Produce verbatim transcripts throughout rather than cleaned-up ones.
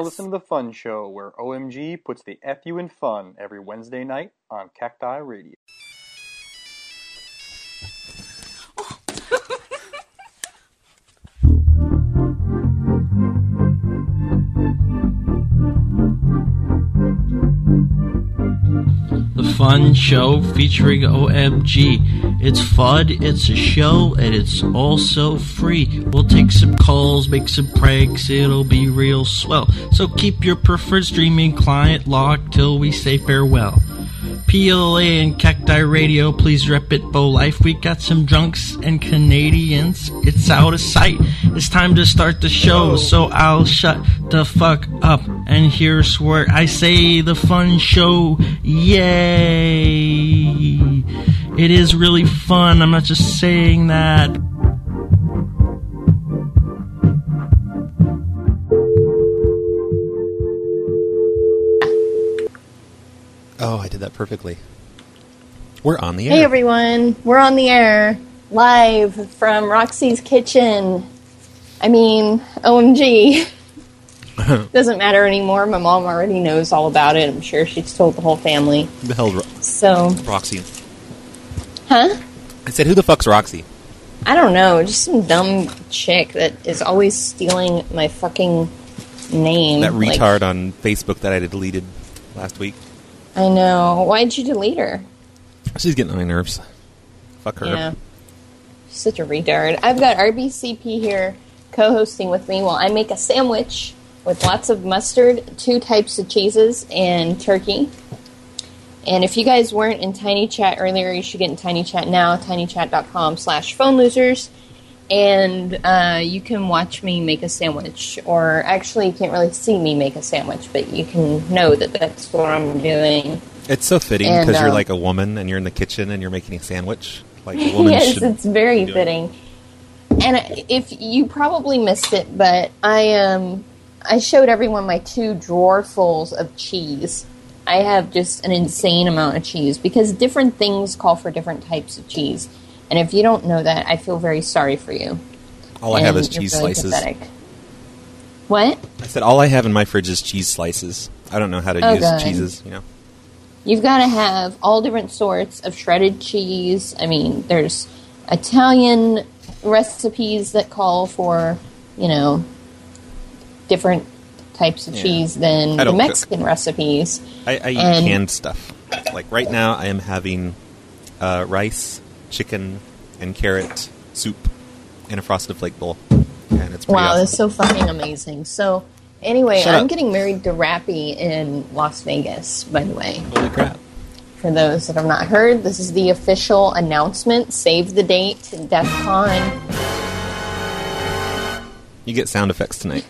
listen to The Fun Show, where O M G puts the F U in fun every Wednesday night on Cacti Radio. The Fun Show featuring O M G. It's fun, it's a show, and it's also free. We'll take some calls, make some pranks, it'll be real swell. So keep your preferred streaming client locked till we say farewell. P L A and Cacti Radio, please rep it, Bo Life. We got some drunks and Canadians. It's out of sight. It's time to start the show, so I'll shut the fuck up. And here's where I say The Fun Show. Yay! It is really fun. I'm not just saying that. Oh, I did that perfectly. We're on the air. Hey, everyone. We're on the air, live from Roxy's kitchen. I mean, O M G. Doesn't matter anymore. My mom already knows all about it. I'm sure she's told the whole family. Who the hell Ro- so, Roxy? Huh? I said, who the fuck's Roxy? I don't know. Just some dumb chick that is always stealing my fucking name. That like, retard on Facebook that I deleted last week. I know. Why'd you delete her? She's getting on my nerves. Fuck her. Yeah. She's such a retard. I've got R B C P here co-hosting with me while I make a sandwich with lots of mustard, two types of cheeses, and turkey. And if you guys weren't in Tiny Chat earlier, you should get in Tiny Chat now, tinychat.com slash phone losers. And uh, you can watch me make a sandwich. Or actually, you can't really see me make a sandwich, but you can know that that's what I'm doing. It's so fitting And, because you're um, like a woman and you're in the kitchen and you're making a sandwich. Like a woman yes, should it's very do it. fitting. And if you probably missed it, but I um I showed everyone my two drawerfuls of cheese. I have just an insane amount of cheese because different things call for different types of cheese. And if you don't know that, I feel very sorry for you. All I And have is you're cheese really slices. pathetic. What? I said, all I have in my fridge is cheese slices. I don't know how to Oh, use God. cheeses, you know. You've got to have all different sorts of shredded cheese. I mean, there's Italian recipes that call for, you know, different types of Yeah. cheese than I the don't Mexican cook. recipes. I, I eat And- canned stuff. Like right now, I am having uh, rice, chicken, and carrot soup in a Frosted Flake bowl. And it's pretty Wow, awesome. that's so fucking amazing. So, anyway, Shut I'm up. getting married to Rappy in Las Vegas, by the way. Holy crap. For those that have not heard, this is the official announcement. Save the date, DEF CON. You get sound effects tonight.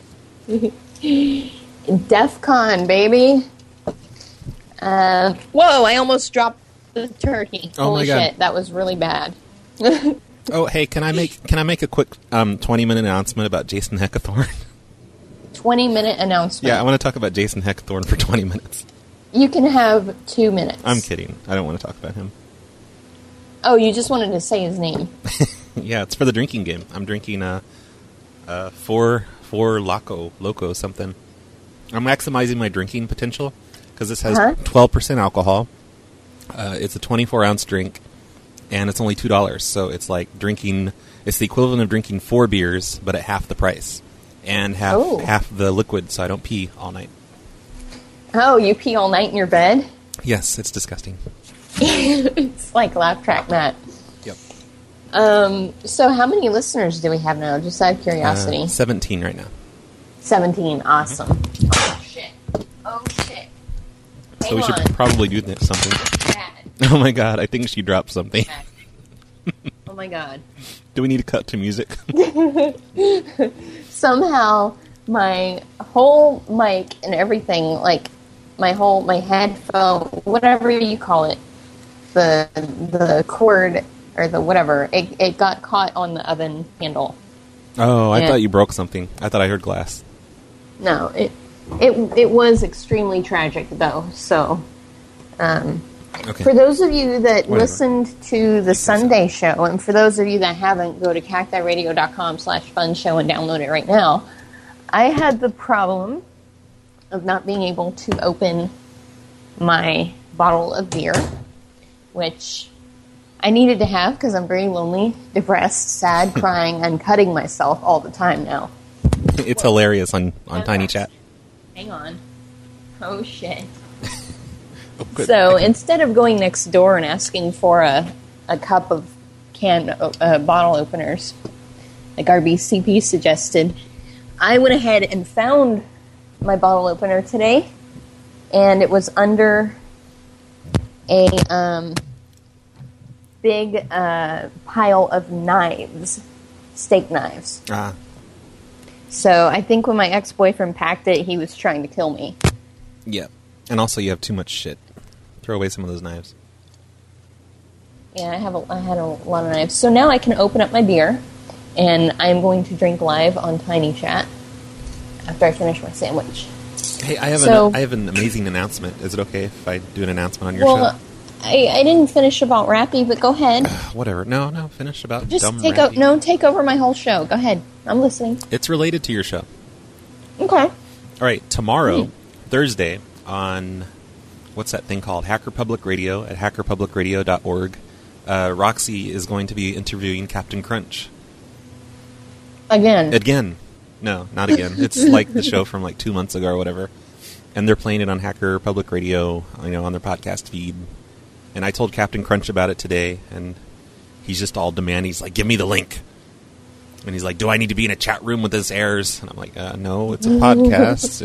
DEF CON, baby. Uh, whoa, I almost dropped the turkey. Oh Holy my God. shit, that was really bad. Oh, hey, can I make can I make a quick um, twenty minute announcement about Jason Heckathorn? twenty minute announcement. Yeah, I want to talk about Jason Heckathorn for twenty minutes. You can have two minutes. I'm kidding. I don't want to talk about him. Oh, you just wanted to say his name. Yeah, it's for the drinking game. I'm drinking uh, uh, four four loco loco something. I'm maximizing my drinking potential because this has Huh? twelve percent alcohol. Uh, it's a twenty-four ounce drink, and it's only two dollars. So it's like drinking. It's the equivalent of drinking four beers, but at half the price, and half Oh. half the liquid, so I don't pee all night. Oh, you pee all night in your bed? Yes, it's disgusting. It's like laugh track Matt. Yep. Um, so how many listeners do we have now? Just out of curiosity. Uh, Seventeen right now. seventeen. Awesome. Oh, shit. Oh, shit. So Hang we should on. probably do this something. Bad. Oh my god, I think she dropped something. Bad. Oh, my God. Do we need to cut to music? Somehow my whole mic and everything, like my whole my headphone, whatever you call it, the the cord or the whatever, it, it got caught on the oven handle. Oh, I Yeah. thought you broke something. I thought I heard glass. No, it it it was extremely tragic though. So, um, Okay. for those of you that Whatever. listened to the Sunday show, and for those of you that haven't, go to cactiradio.com slash fun show and download it right now. I had the problem of not being able to open my bottle of beer, which I needed to have because I'm very lonely, depressed, sad, crying, and cutting myself all the time now. It's hilarious on, on Tiny Chat. Hang on. Oh, shit. Oh, good. So instead of going next door and asking for a, a cup of can uh, bottle openers, like R B C P suggested, I went ahead and found my bottle opener today, and it was under a um, big uh, pile of knives, steak knives. Ah. So I think when my ex-boyfriend packed it, he was trying to kill me. Yeah. And also you have too much shit. Throw away some of those knives. Yeah, I have a, I had a lot of knives. So now I can open up my beer, and I'm going to drink live on Tiny Chat after I finish my sandwich. Hey, I have So- an I have an amazing announcement. Is it okay if I do an announcement on your Well, show? I, I didn't finish about Rappy, but go ahead. Whatever. No, no, finish about Just dumb take rappy. o- no, take over my whole show. Go ahead. I'm listening. It's related to your show. Okay. All right, tomorrow, Hmm. Thursday, on what's that thing called? Hacker Public Radio at hacker public radio dot org. Uh, Roxy is going to be interviewing Captain Crunch. Again. Again. No, not again. It's like the show from like two months ago or whatever. And they're playing it on Hacker Public Radio, you know, on their podcast feed. And I told Captain Crunch about it today, and he's just all demanding. He's like, give me the link. And he's like, do I need to be in a chat room with this airs? And I'm like, uh, no, it's a podcast.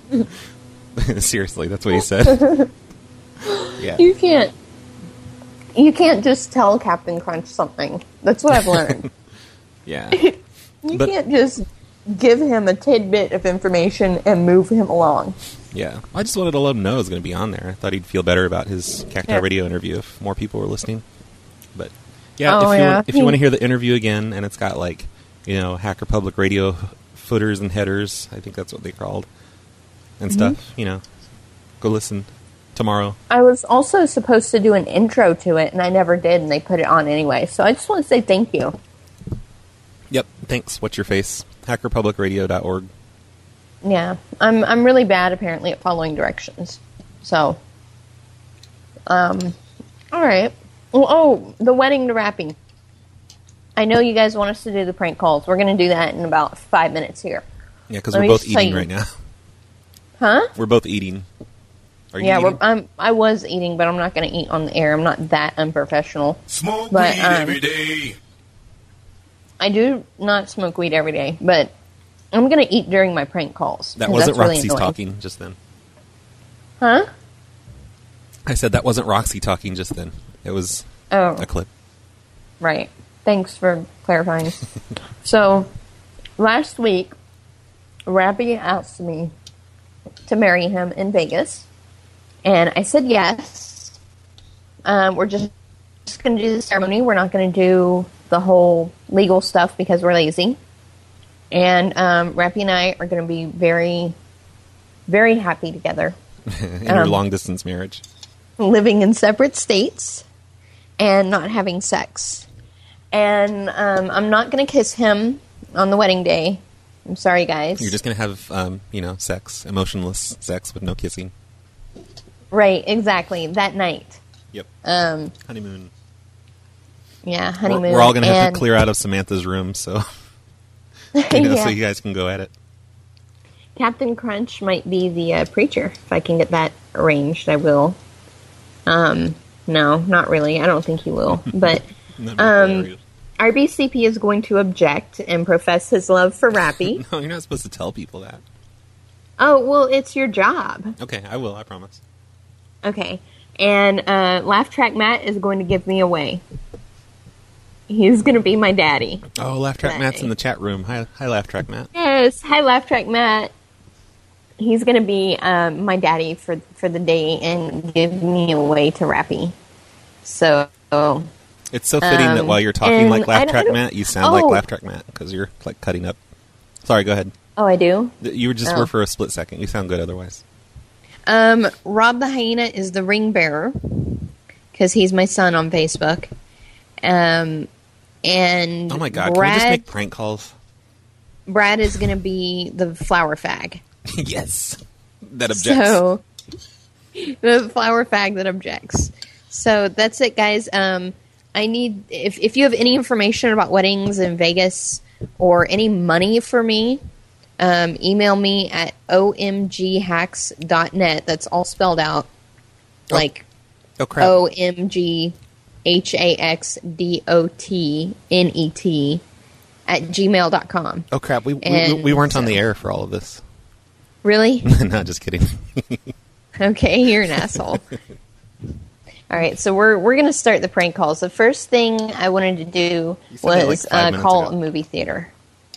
And seriously, that's what he said. Yeah. You can't. You can't just tell Captain Crunch something. That's what I've learned. Yeah. You But- can't just give him a tidbit of information and move him along. Yeah. I just wanted to let him know it was going to be on there. I thought he'd feel better about his Cacti Yeah. Radio interview if more people were listening. But yeah, Oh, if you yeah. want, if you want to hear the interview again, and it's got like, you know, Hacker Public Radio footers and headers, I think that's what they called, and Mm-hmm. stuff, you know, go listen tomorrow. I was also supposed to do an intro to it, and I never did, and they put it on anyway. So I just want to say thank you. Yep. Thanks. What's your face? hacker public radio dot org. Yeah, I'm I'm really bad apparently at following directions. So, um, all right. Well, oh, the wedding to Rappy. I know you guys want us to do the prank calls. We're going to do that in about five minutes here. Yeah, because Let we're me both just tell eating you. right now. Huh? We're both eating. Are you Yeah, eating? we're, I'm, I was eating, but I'm not going to eat on the air. I'm not that unprofessional. Smoke But, weed um, every day. I do not smoke weed every day, but I'm going to eat during my prank calls. That 'cause wasn't that's really Roxy's annoying. talking just then. Huh? I said that wasn't Roxy talking just then. It was Oh. a clip. Right. Thanks for clarifying. So, last week, Rappy asked me to marry him in Vegas, and I said yes. Um, we're just, just going to do the ceremony. We're not going to do the whole legal stuff because we're lazy. And um, Rappy and I are going to be very, very happy together, In your Um, long distance marriage. living in separate states and not having sex. And um, I'm not going to kiss him on the wedding day. I'm sorry, guys. You're just going to have, um, you know, sex, emotionless sex with no kissing. Right, exactly. That night. Yep. Um, Honeymoon. yeah, We're, honeymoon. we're all going to have and- to clear out of Samantha's room, so you know, Yeah. so you guys can go at it. Captain Crunch might be the uh, preacher. If I can get that arranged, I will. Um, no, not really. I don't think he will. But That'd be um, hilarious. R B C P is going to object and profess his love for Rappy. No, you're not supposed to tell people that. Oh, well, it's your job. Okay, I will, I promise. Okay. And uh, Laugh Track Matt is going to give me away. He's going to be my daddy. Oh, Laugh Track Right. Matt's in the chat room. Hi, hi Laugh Track Matt. Yes. Hi, Laugh Track Matt. He's going to be um, my daddy for for the day and give me away to Rappy. So, It's so fitting that Um, while you're talking and like I Laugh don't- Track I don't- Matt, you sound like Oh. Laugh Track Matt because you're like cutting up. Sorry, go ahead. oh, I do? You were just Oh. were for a split second. You sound good otherwise. Um, Rob the Hyena is the ring bearer because he's my son on Facebook. Um, and Oh my god, Brad, can we just make prank calls? Brad is going to be the flower fag. Yes. That objects. So, the flower fag that objects. So that's it, guys. Um, I need if if you have any information about weddings in Vegas or any money for me, um, email me at o m g hacks dot net. That's all spelled out, Oh. like Oh crap! O M G H A X D O T N E T at gmail dot com. Oh crap! We we, And we weren't on so- the air for all of this. Really? No, just kidding. Okay, you're an asshole. All right, so we're we're gonna start the prank calls. The first thing I wanted to do You said that, like, was five uh, minutes call ago. a movie theater,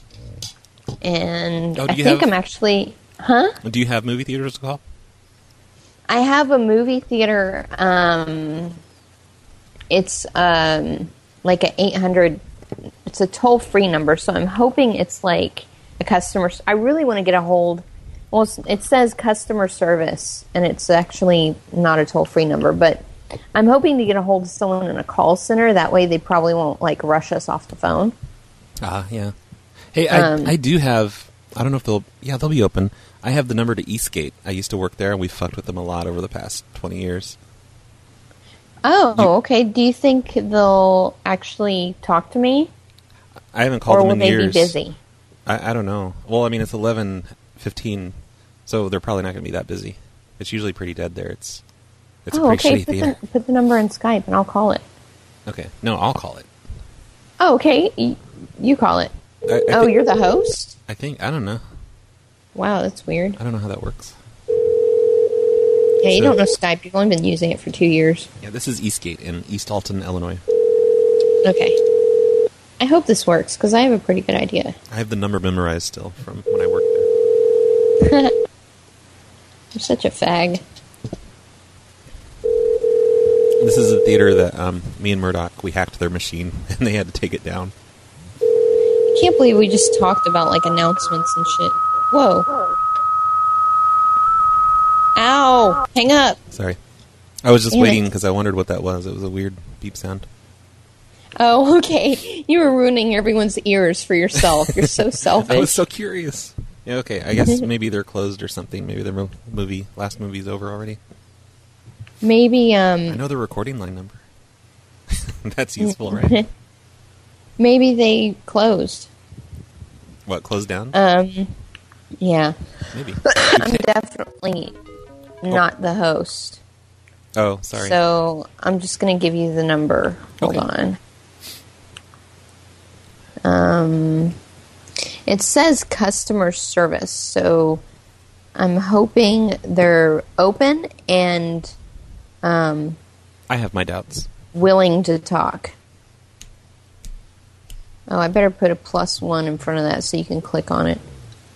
and Oh, do I you think have- I'm actually, huh? Do you have movie theaters to call? I have a movie theater. Um, it's um like an eight hundred. It's a toll free number, so I'm hoping it's like a customer. s- I really want to get a hold. Well, it's- it says customer service, and it's actually not a toll free number, but I'm hoping to get a hold of someone in a call center. That way, they probably won't like rush us off the phone. Ah, yeah. Hey, I Um, I do have. I don't know if they'll. Yeah, they'll be open. I have the number to Eastgate. I used to work there, and we fucked with them a lot over the past twenty years. Oh, You- okay. Do you think they'll actually talk to me, I haven't called or them will in they years. be busy? I, I don't know. Well, I mean, it's eleven fifteen, so they're probably not going to be that busy. It's usually pretty dead there. It's it's Oh, a pretty okay. shitty Put theater. the, put the number in Skype, and I'll call it. Okay, no, I'll call it. Oh, okay. Y- You call it. I, I Oh, thi- you're the host? I think I don't know. Wow, that's weird. I don't know how that works. Yeah, you So- don't know Skype. You've only been using it for two years. Yeah, this is Eastgate in East Alton, Illinois. Okay. I hope this works, because I have a pretty good idea. I have the number memorized still from when I worked there. You're such a fag. This is a theater that um, me and Murdoch, we hacked their machine, and they had to take it down. I can't believe we just talked about, like, announcements and shit. Whoa. Ow! Hang up! Sorry. I was just Damn it. waiting because I wondered what that was. It was a weird beep sound. Oh, okay. You were ruining everyone's ears for yourself. You're so selfish. I was so curious. Yeah, okay. I guess maybe they're closed or something. Maybe their mo- movie, last movie's over already. Maybe, I um... know the recording line number. That's useful, right? maybe they closed. What, closed down? Um, yeah. Maybe. I'm definitely not the host. Oh, sorry. So I'm just going to give you the number. Hold Okay. on. Um, it says customer service, so I'm hoping they're open and um, I have my doubts. willing to talk. Oh, I better put a plus one in front of that so you can click on it.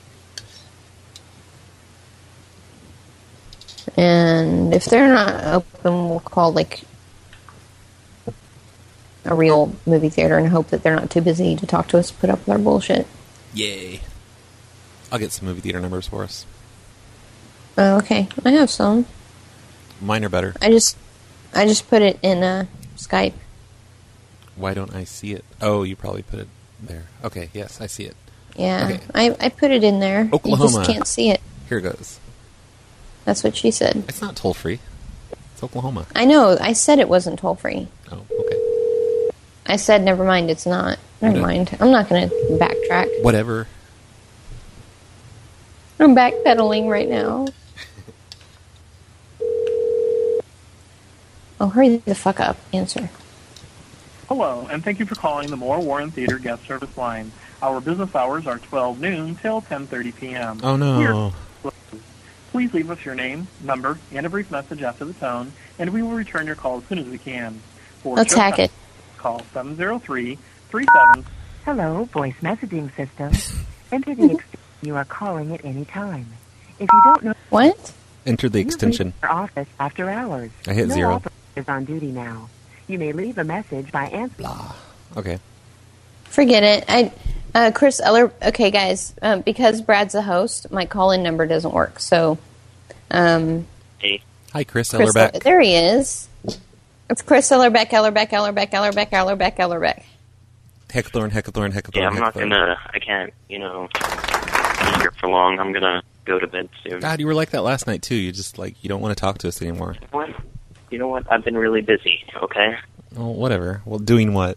And if they're not open, we'll call like a real movie theater and hope that they're not too busy to talk to us, put up with our bullshit. Yay. I'll get some movie theater numbers for us. Oh, okay, I have some. Mine are better. I just, I just put it in uh, Skype. Why don't I see it? Oh, you probably put it there. Okay, yes, I see it. Yeah, Okay. I, I put it in there. You Oklahoma. just can't see it. Here goes. That's what she said. It's not toll free. It's Oklahoma. I know. I said it wasn't toll free. Oh, okay. I said, never mind, it's not. Never Okay. mind. I'm not going to backtrack. Whatever. I'm backpedaling right now. Oh, hurry the fuck up. Answer. Hello, and thank you for calling the Moore Warren Theater guest service line. Our business hours are twelve noon till ten thirty p.m. Oh, no. We are closed. Please leave us your name, number, and a brief message after the tone, and we will return your call as soon as we can. For Let's show hack it. Call seven zero three, three seven. Hello, voice messaging system. Enter the extension you are calling at any time. If you don't know, What? Enter the you leave extension. our office after hours. I hit no zero. operator is on duty now. You may leave a message by answering. Blah. Okay. Forget it. I, uh, Chris Eller. Okay, guys. Um, because Brad's a host, my call-in number doesn't work. So, um, Hi, Chris Chris, Ellerbeck. there he is. It's Chris Ellerbeck, Ellerbeck, Ellerbeck, Ellerbeck, Ellerbeck, Ellerbeck. Heckthorn, Heckthorn, Heckthorn, Yeah, I'm not Heckthorn. gonna. I can't. You know, be here for long. I'm gonna go to bed soon. God, you were like that last night too. You just like you don't want to talk to us anymore. What? You know what? I've been really busy. Okay. Oh, whatever. Well, doing what?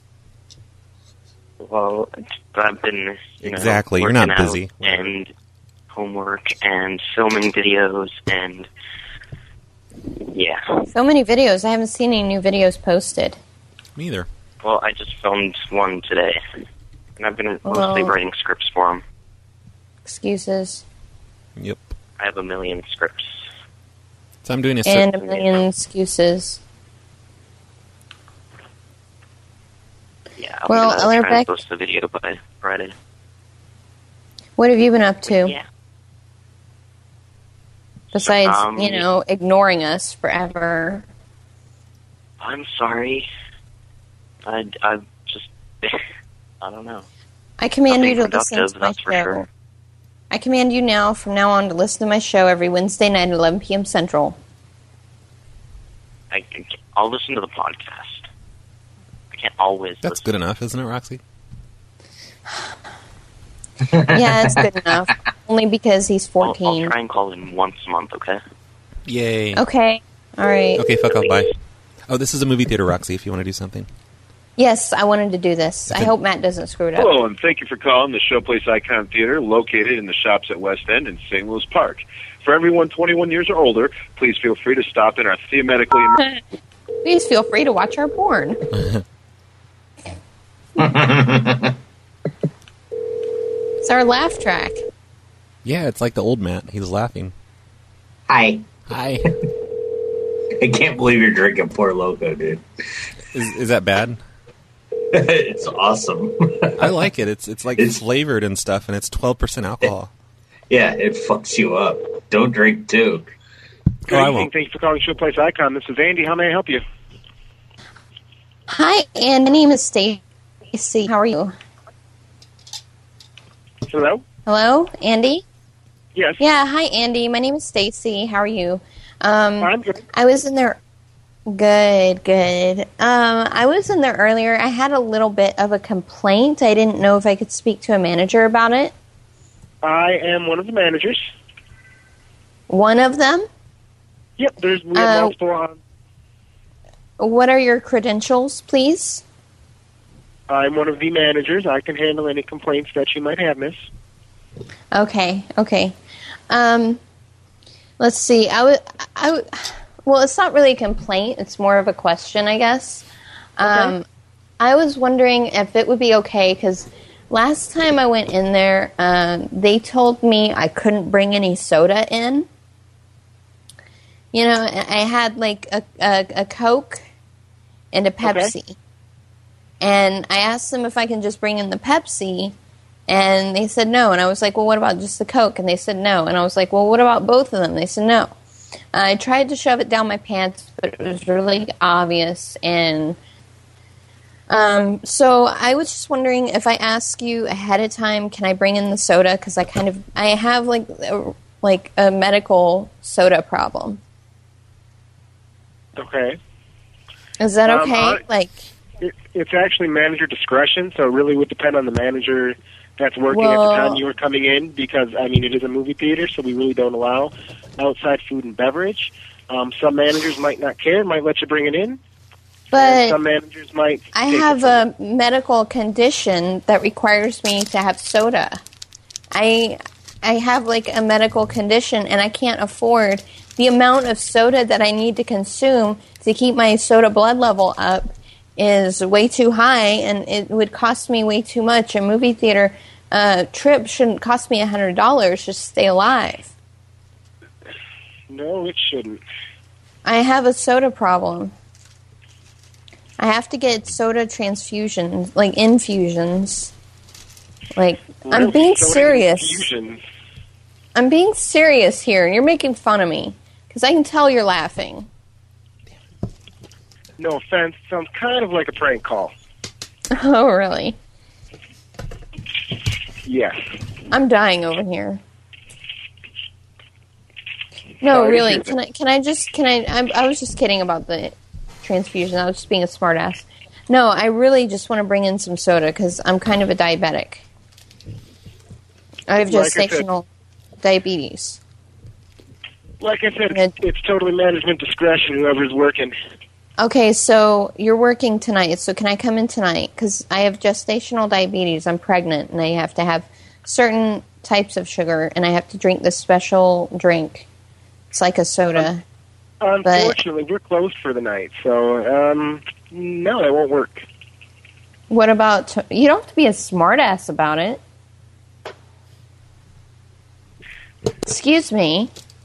Well, I've been you exactly. know, You're not working busy. out and homework and filming videos and yeah. So many videos. I haven't seen any new videos posted. Me either. Well, I just filmed one today, and I've been mostly Well, writing scripts for them. Excuses. Yep. I have a million scripts. So I'm doing a And a cer- million excuses. Yeah, I'm Well, gonna try and Ellerbeck- post the video by Friday. What have you been up to? Yeah. Besides, Um, you know, ignoring us forever. I'm sorry. I, I've just, I don't know. I command you to Nothing listen to productive, my that's for show. sure. I command you now, from now on, to listen to my show every Wednesday night at eleven p.m. Central. I, I'll listen to the podcast. I can't always That's listen. good enough, isn't it, Roxy? Yeah, it's good enough. Only because he's I'll, I'll fourteen. try and call in once a month, okay? Yay. Okay. All right. Okay, fuck off, bye. Oh, this is a movie theater, Roxy, if you want to do something. Yes, I wanted to do this. I Okay. hope Matt doesn't screw it up. Hello, and thank you for calling the Showplace Icon Theater, located in the shops at West End and Saint Louis Park. For everyone twenty-one years or older, please feel free to stop in our thematically immersive... Please feel free to watch our porn. It's our laugh track. Yeah, it's like the old Matt. He's laughing. Hi. Hi. I can't believe you're drinking Four Loko, dude. Is, is that bad? It's awesome. I like it. It's it's like It's- flavored and stuff, and it's twelve percent alcohol. Yeah, it fucks you up. Don't drink too. Good Oh, I evening. won't. Thank you for calling Showplace Icon. This is Andy. How may I help you? Hi, and my name is Stacy. How are you? Hello? Hello, Andy? Yes. Yeah, hi, Andy. My name is Stacy. How are you? Um, I'm good. I was in there. Good, good. Um, I was in there earlier. I had a little bit of a complaint. I didn't know if I could speak to a manager about it. I am one of the managers. One of them? Yep, there's we have Uh, multiple on. What are your credentials, please? I'm one of the managers. I can handle any complaints that you might have, miss. Okay, okay. Um, let's see. I would, I would, well, it's not really a complaint. It's more of a question, I guess. Um, I was wondering if it would be okay, because last time I went in there, um, they told me I couldn't bring any soda in. You know, I had like a, a, a Coke and a Pepsi. And I asked them if I can just bring in the Pepsi, and they said no. And I was like, well, what about just the Coke? And they said no. And I was like, well, what about both of them? They said no. I tried to shove it down my pants, but it was really obvious. And um, so I was just wondering, if I ask you ahead of time, can I bring in the soda? Because I kind of, I have like a, like a medical soda problem. Okay. Is that Um, okay? I- like, It, it's actually manager discretion, so it really would depend on the manager that's working at Well- the time you were coming in, because, I mean, it is a movie theater, so we really don't allow outside food and beverage. Um, some managers might not care, might let you bring it in. but and some managers might I take it have from a medical condition that requires me to have soda. I I have like a medical condition, and I can't afford the amount of soda that I need to consume to keep my soda blood level up is way too high, and it would cost me way too much. A movie theater uh, trip shouldn't cost me a hundred dollars just to stay alive. No, it shouldn't. I have a soda problem. I have to get soda transfusions, like infusions. Like, I'm Really? being Soda serious. infusion. I'm being serious here. You're making fun of me. Because I can tell you're laughing. No offense, sounds kind of like a prank call. Oh, really? Yes. I'm dying over here. No, Sorry to really. hear Can I? Can I just? Can I? I, I was just kidding about the transfusion. I was just being a smartass. No, I really just want to bring in some soda because I'm kind of a diabetic. I have Like I said- gestational diabetes? Like I said, it's, it's totally management discretion, whoever's working. Okay, so you're working tonight, so can I come in tonight? Because I have gestational diabetes. I'm pregnant, and I have to have certain types of sugar, and I have to drink this special drink. It's like a soda. Um, unfortunately, we're closed for the night, so um, no, it won't work. What about... T- you don't have to be a smartass about it. Excuse me.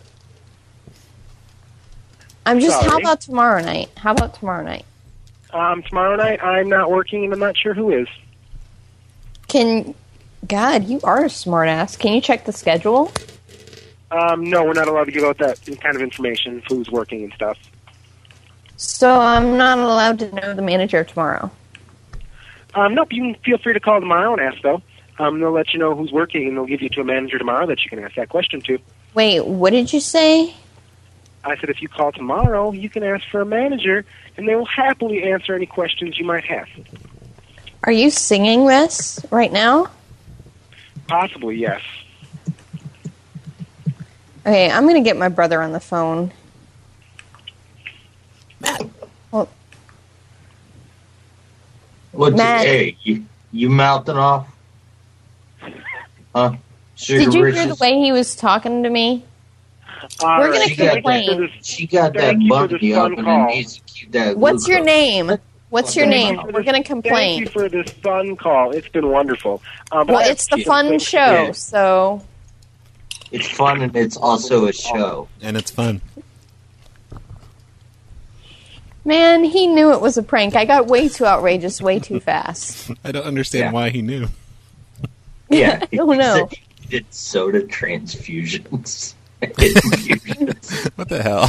I'm just... Sorry. How about tomorrow night? How about tomorrow night? Um, tomorrow night, I'm not working, and I'm not sure who is. Can... God, you are a smartass. Can you check the schedule? Um, no, we're not allowed to give out that kind of information, who's working and stuff. So I'm not allowed to know the manager tomorrow? Um, nope, you can feel free to call tomorrow and ask, though. Um, they'll let you know who's working, and they'll give you to a manager tomorrow that you can ask that question to. Wait, what did you say? I said if you call tomorrow, you can ask for a manager, and they will happily answer any questions you might have. Are you singing this right now? Possibly, yes. Okay, I'm going to get my brother on the phone. Matt. Well, What's Matt. It, hey, you, you mouthing off? Huh? Sugar Did you Riches? hear the way he was talking to me? All We're right. going She to got complain. that, she got that Thank you for monkey this up phone and call. it needs to keep that What's your glucose. name? What's your name? We're going to complain. Thank you for this fun call. It's been wonderful. Um, Well, I it's the have fun things to show, do. so... It's fun and it's also a show. And it's fun. Man, he knew it was a prank. I got way too outrageous, way too fast. I don't understand Yeah. why he knew. Yeah. I don't know. He did soda transfusions. Infusions. What the hell?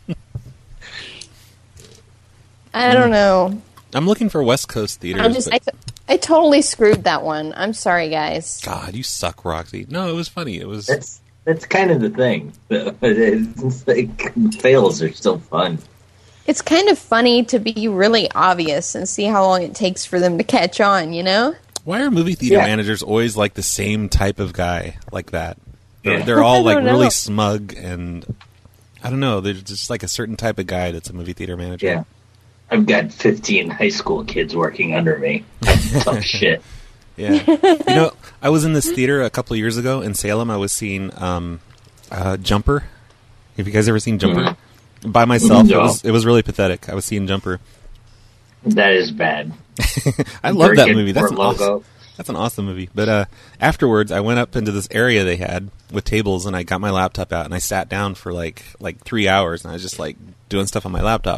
I don't know. I'm looking for West Coast theaters. I just, I, but- t- I totally screwed that one. I'm sorry, guys. God, you suck, Roxy. No, it was funny. It was. That's that's kind of the thing. It's like fails are still fun. It's kind of funny to be really obvious and see how long it takes for them to catch on, you know? Why are movie theater Yeah. managers always like the same type of guy like that? They're, Yeah. they're all I like don't know. really smug and I don't know. There's just like a certain type of guy that's a movie theater manager. Yeah. I've got fifteen high school kids working under me. Tough shit. Yeah. You know, I was in this theater a couple of years ago in Salem. I was seeing um, uh, Jumper. Have you guys ever seen Jumper? Mm-hmm. By myself, No. it was it was really pathetic. I was seeing Jumper. That is bad. I love that Cricket movie. That's an, or logo. awesome, that's an awesome movie. But uh, afterwards, I went up into this area they had with tables, and I got my laptop out, and I sat down for like like three hours, and I was just like doing stuff on my laptop.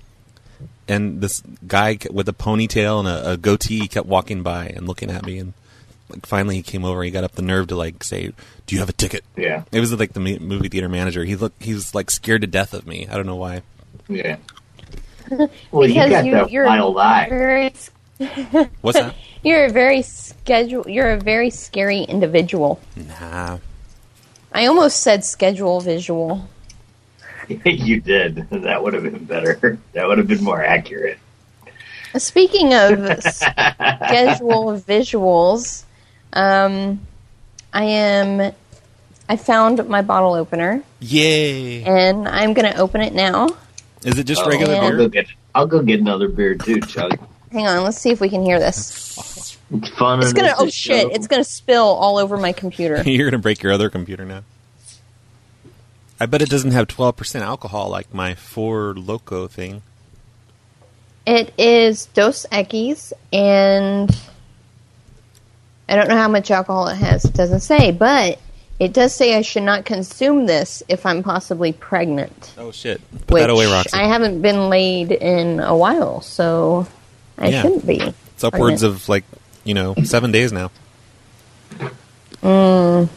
And this guy with a ponytail and a, a goatee kept walking by and looking at me, and like finally he came over. He got up the nerve to like say, "Do you have a ticket?" Yeah. It was like the me- movie theater manager. He looked. He was like scared to death of me. I don't know why. Yeah. Well, you got that you're wild eye. very, What's that? you're a very schedule. You're a very scary individual. Nah. I almost said schedule visual. You did. That would have been better. That would have been more accurate. Speaking of schedule visuals, um, I am. I found my bottle opener, Yay! and I'm going to open it now. Is it just Oh, regular I'll beer? go get. I'll go get another beer too, Chuck. Hang on, let's see if we can hear this. It's fun. It's and gonna. it's a Oh shit! show. It's gonna spill all over my computer. You're gonna break your other computer now. I bet it doesn't have twelve percent alcohol like my Four Loco thing. It is Dos Equis, and I don't know how much alcohol it has. It doesn't say, but it does say I should not consume this if I'm possibly pregnant. Oh shit! Put Which that away, Roxy. I haven't been laid in a while, so I Yeah. shouldn't be. It's upwards of like you know seven days now. Mm,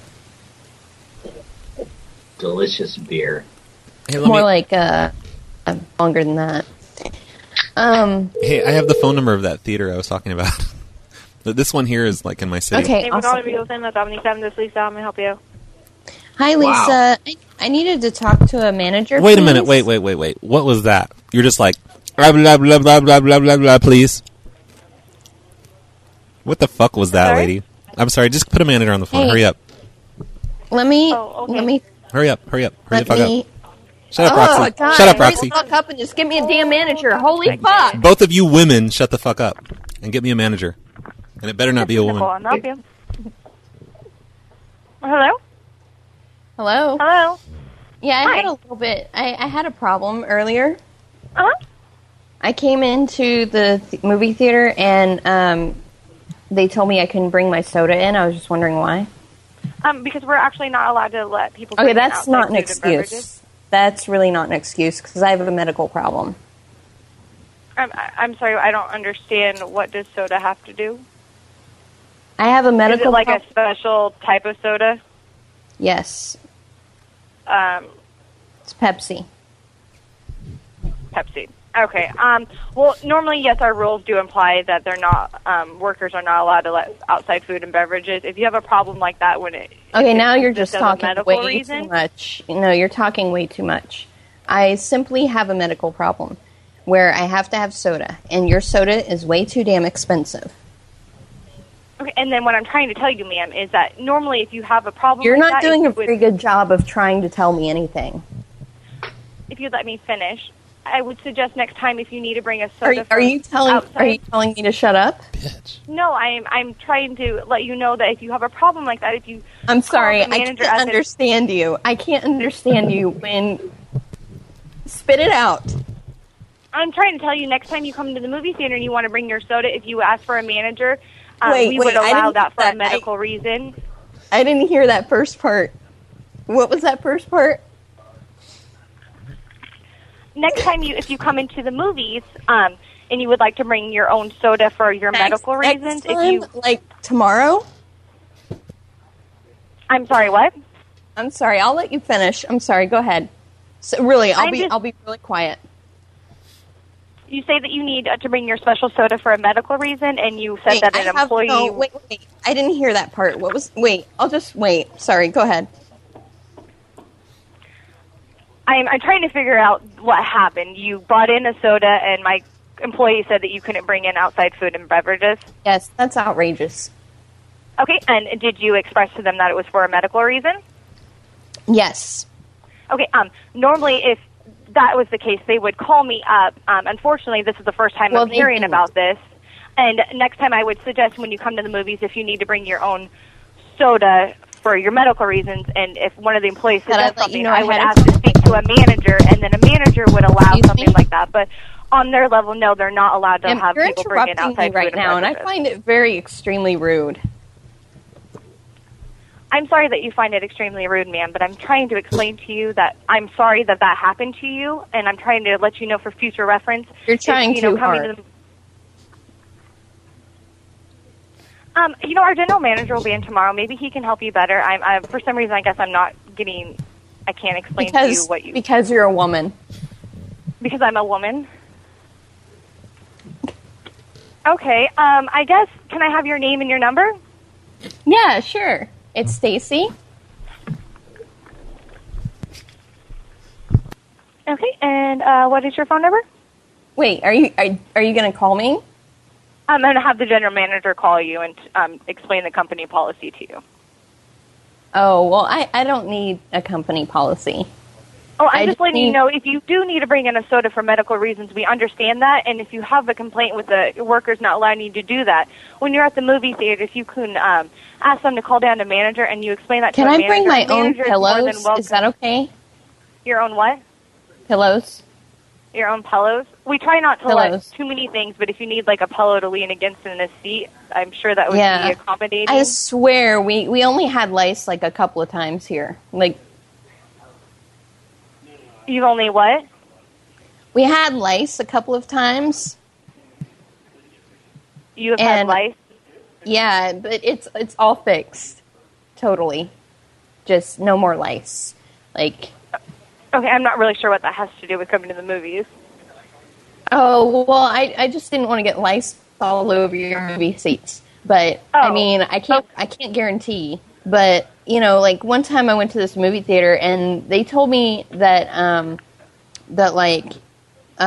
delicious beer. Hey, let more me, like uh, longer than that. Um. hey, I have the phone number of that theater I was talking about. But this one here is like in my city. Okay. Hey, Awesome. Madonna Beagleton, that's Dominique Seven. This is Lisa. How may I help you? Hi, Lisa. I, I needed to talk to a manager. Wait a please. minute. Wait, wait, wait, wait. What was that? You're just like blah blah blah blah blah blah blah blah. Please. What the fuck was that, Sorry? lady? I'm sorry. Just put a manager on the phone. Hey. Hurry up. let me, Oh, okay. let me, Hurry up, hurry up, hurry the let fuck me. up. Shut up, oh, Roxy. God, Shut up, hurry Roxy. the fuck up and just give me a damn manager. Holy fuck! Both of you women, shut the fuck up and get me a manager. And it better not be a woman. Nicole, I'll help you. Hello? Hello? Hello? Yeah, I Hi. had a little bit. I, I had a problem earlier. Uh-huh. I came into the th- movie theater and um, they told me I couldn't bring my soda in. I was just wondering why. Um, because we're actually not allowed to let people Okay, bring in that's outside not an food and beverages. excuse. That's really not an excuse because I have a medical problem. I'm, I- I'm sorry, I don't understand. What does soda have to do? I have a Is medical it like problem. a special type of soda? Yes, Um, it's Pepsi. Pepsi. Okay. Um, well, normally, yes, our rules do imply that they're not, um, workers are not allowed to let outside food and beverages. If you have a problem like that when it... Okay, if now it's you're just of a talking medical way reason, too much. No, you're talking way too much. I simply have a medical problem where I have to have soda, and your soda is way too damn expensive. Okay, and then what I'm trying to tell you, ma'am, is that normally if you have a problem You're like not that, doing a if you would- very good job of trying to tell me anything. if you'd let me finish, I would suggest next time if you need to bring a Are, soda you- are from you telling outside. Are you telling me to shut up? No, I'm I'm trying to let you know that if you have a problem like that, if you I'm call sorry, the I manager can't as a- understand you. I can't understand you when... Spit it out. I'm trying to tell you next time you come to the movie theater and you want to bring your soda, if you ask for a manager, um, Wait, we wait, would I allow didn't that for that. a medical reason. I didn't hear that first part. What was that first part? Next time you, if you come into the movies, um, and you would like to bring your own soda for your medical Next reasons, time, if you, like tomorrow? I'm sorry, what? I'm sorry. I'll let you finish. I'm sorry. Go ahead. So really, I'll I'm be just- I'll be really quiet. You say that you need uh, to bring your special soda for a medical reason, and you said Wait, that I an have- employee. no, wait, wait. I didn't hear that part. What was? Wait. I'll just wait. Sorry. Go ahead. I'm, I'm trying to figure out what happened. You brought in a soda, and my employee said that you couldn't bring in outside food and beverages. Yes, that's outrageous. Okay, and did you express to them that it was for a medical reason? Yes. Okay, um, normally if that was the case, they would call me up. Um, unfortunately, this is the first time Well, I'm they hearing didn't. about this. And next time I would suggest when you come to the movies, if you need to bring your own soda for your medical reasons, and if one of the employees That I'd suggests let you something, know I would ahead of ask to speak to a manager, and then a manager would allow Excuse something me? like that. But on their level, no, they're not allowed to Ma'am, have you're people bring in interrupting outside me right food and now, and I beverages. find it very extremely rude. I'm sorry that you find it extremely rude, ma'am, but I'm trying to explain to you that I'm sorry that that happened to you, and I'm trying to let you know for future reference. You're if, trying you know, too coming hard. To the, um, you know, our general manager will be in tomorrow. Maybe he can help you better. I'm, I, for some reason, I guess I'm not getting. I can't explain to you Because what you because you're a woman. because I'm a woman. Okay. Um, I guess can I have your name and your number? Yeah, sure. It's Stacy. Okay. And uh, what is your phone number? Wait, are you are, are you going to call me? I'm going to have the general manager call you and um, explain the company policy to you. Oh, well, I, I don't need a company policy. Oh, I'm I just just letting you need- know, if you do need to bring in a soda for medical reasons, we understand that. And if you have a complaint with the workers not allowing you to do that, when you're at the movie theater, if you can um, ask them to call down the manager and you explain that Can to I the manager. bring my the own manager is more than pillows? welcome- Is that okay? Your own what? Pillows? Your own pillows? We try not to Pillows. let too many things, but if you need like a pillow to lean against in a seat, I'm sure that would Yeah. be accommodating. I swear, we, we only had lice like a couple of times here. Like, You've only what? we had lice a couple of times. You have had And- lice? Yeah, but it's it's all fixed. Totally. Just no more lice. Like, Okay, I'm not really sure what that has to do with coming to the movies. oh, well, I, I just didn't want to get lice all over your movie seats. But, I Oh. mean, I can't I can't guarantee. But, you know, like, one time I went to this movie theater, and they told me that, um, that, like,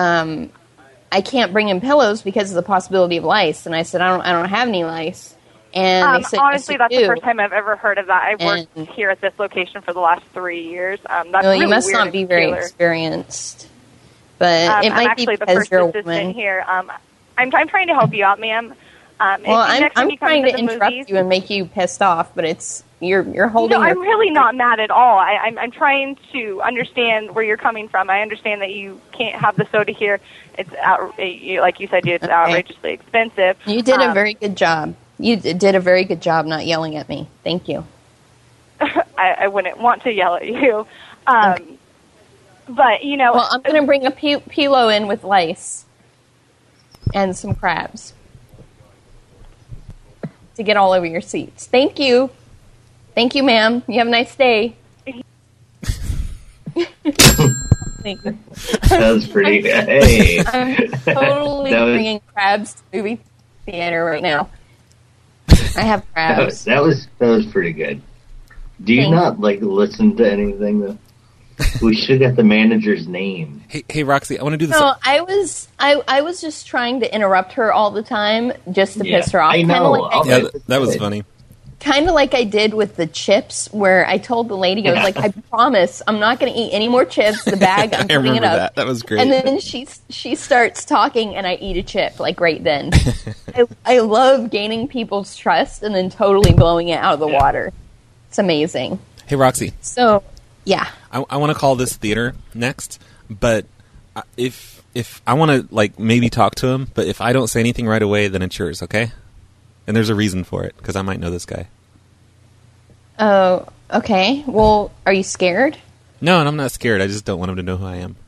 um, I can't bring in pillows because of the possibility of lice. And I said, I don't I don't have any lice. And Um, they said, honestly, yes, that's you the do. first time I've ever heard of that. I've worked And- here at this location for the last three years. Um, that's No, really you must weird not in be very particular. experienced. But Um, it I'm might actually be the because first you're a assistant woman. here. Um, I'm, I'm trying to help you out, ma'am. Um, if Well, you- I'm, next time I'm you come trying to the interrupt movies, you and make you pissed off, but it's you're you're holding. No, your I'm really not mad at all. I, I'm, I'm trying to understand where you're coming from. I understand that you can't have the soda here. It's out, you, like you said, it's Okay. outrageously expensive. You did a Um, very good job. You d- did a very good job not yelling at me. Thank you. I, I wouldn't want to yell at you. Um, Okay. But, you know... Well, I'm going to bring a pi- pillow in with lice and some crabs to get all over your seats. Thank you. Thank you, ma'am. You have a nice day. Thank you. That was pretty. Hey, I'm totally That was- bringing crabs to the movie theater right now. I have that crabs. was, that was that was pretty good. Do you Thanks. not like listen to anything though? We should have got the manager's name. Hey, hey, Roxy, I want to do this. No, I was I, I was just trying to interrupt her all the time just to Yeah, piss her off. I Kinda know. Like I'll I, yeah, bet th- that was funny. kind of like I did with the chips, where I told the lady, I was like, I promise I'm not going to eat any more chips. The bag, I'm I putting it remember up. that. That was great. And then she she starts talking, and I eat a chip like right then. I, I love gaining people's trust and then totally blowing it out of the water. It's amazing. Hey, Roxy, So, yeah. I, I want to call this theater next, but I- if if I want to like maybe talk to him, but if I don't say anything right away, then it's yours, okay? And there's a reason for it because I might know this guy. Oh, okay. Well, are you scared? No, and I'm not scared. I just don't want him to know who I am.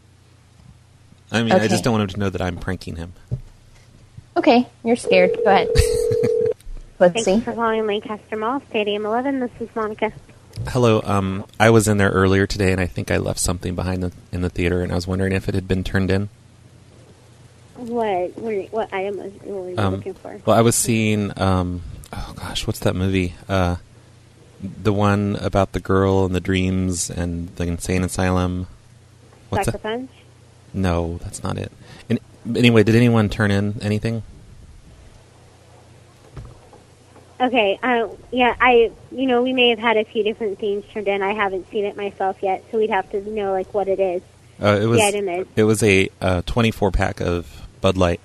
I mean, I Okay. just don't want him to know that I'm pranking him. Okay, you're scared. Go ahead. Let's Thank see. you for calling Lancaster Mall, Stadium eleven. This is Monica. Hello. Um, I was in there earlier today, and I think I left something behind the, in the theater, and I was wondering if it had been turned in. What what, are you- what item was what were you Um, looking for? well, I was seeing. Um, oh gosh, what's that movie? Uh, the one about the girl and the dreams and the insane asylum. What's Sucker that? Punch? No, that's not it. And anyway, did anyone turn in anything? Okay, uh, yeah, I you know we may have had a few different things turned in. I haven't seen it myself yet, so we'd have to know like what it is. Uh, it was. The item is. It was a uh, twenty-four pack of Bud Light.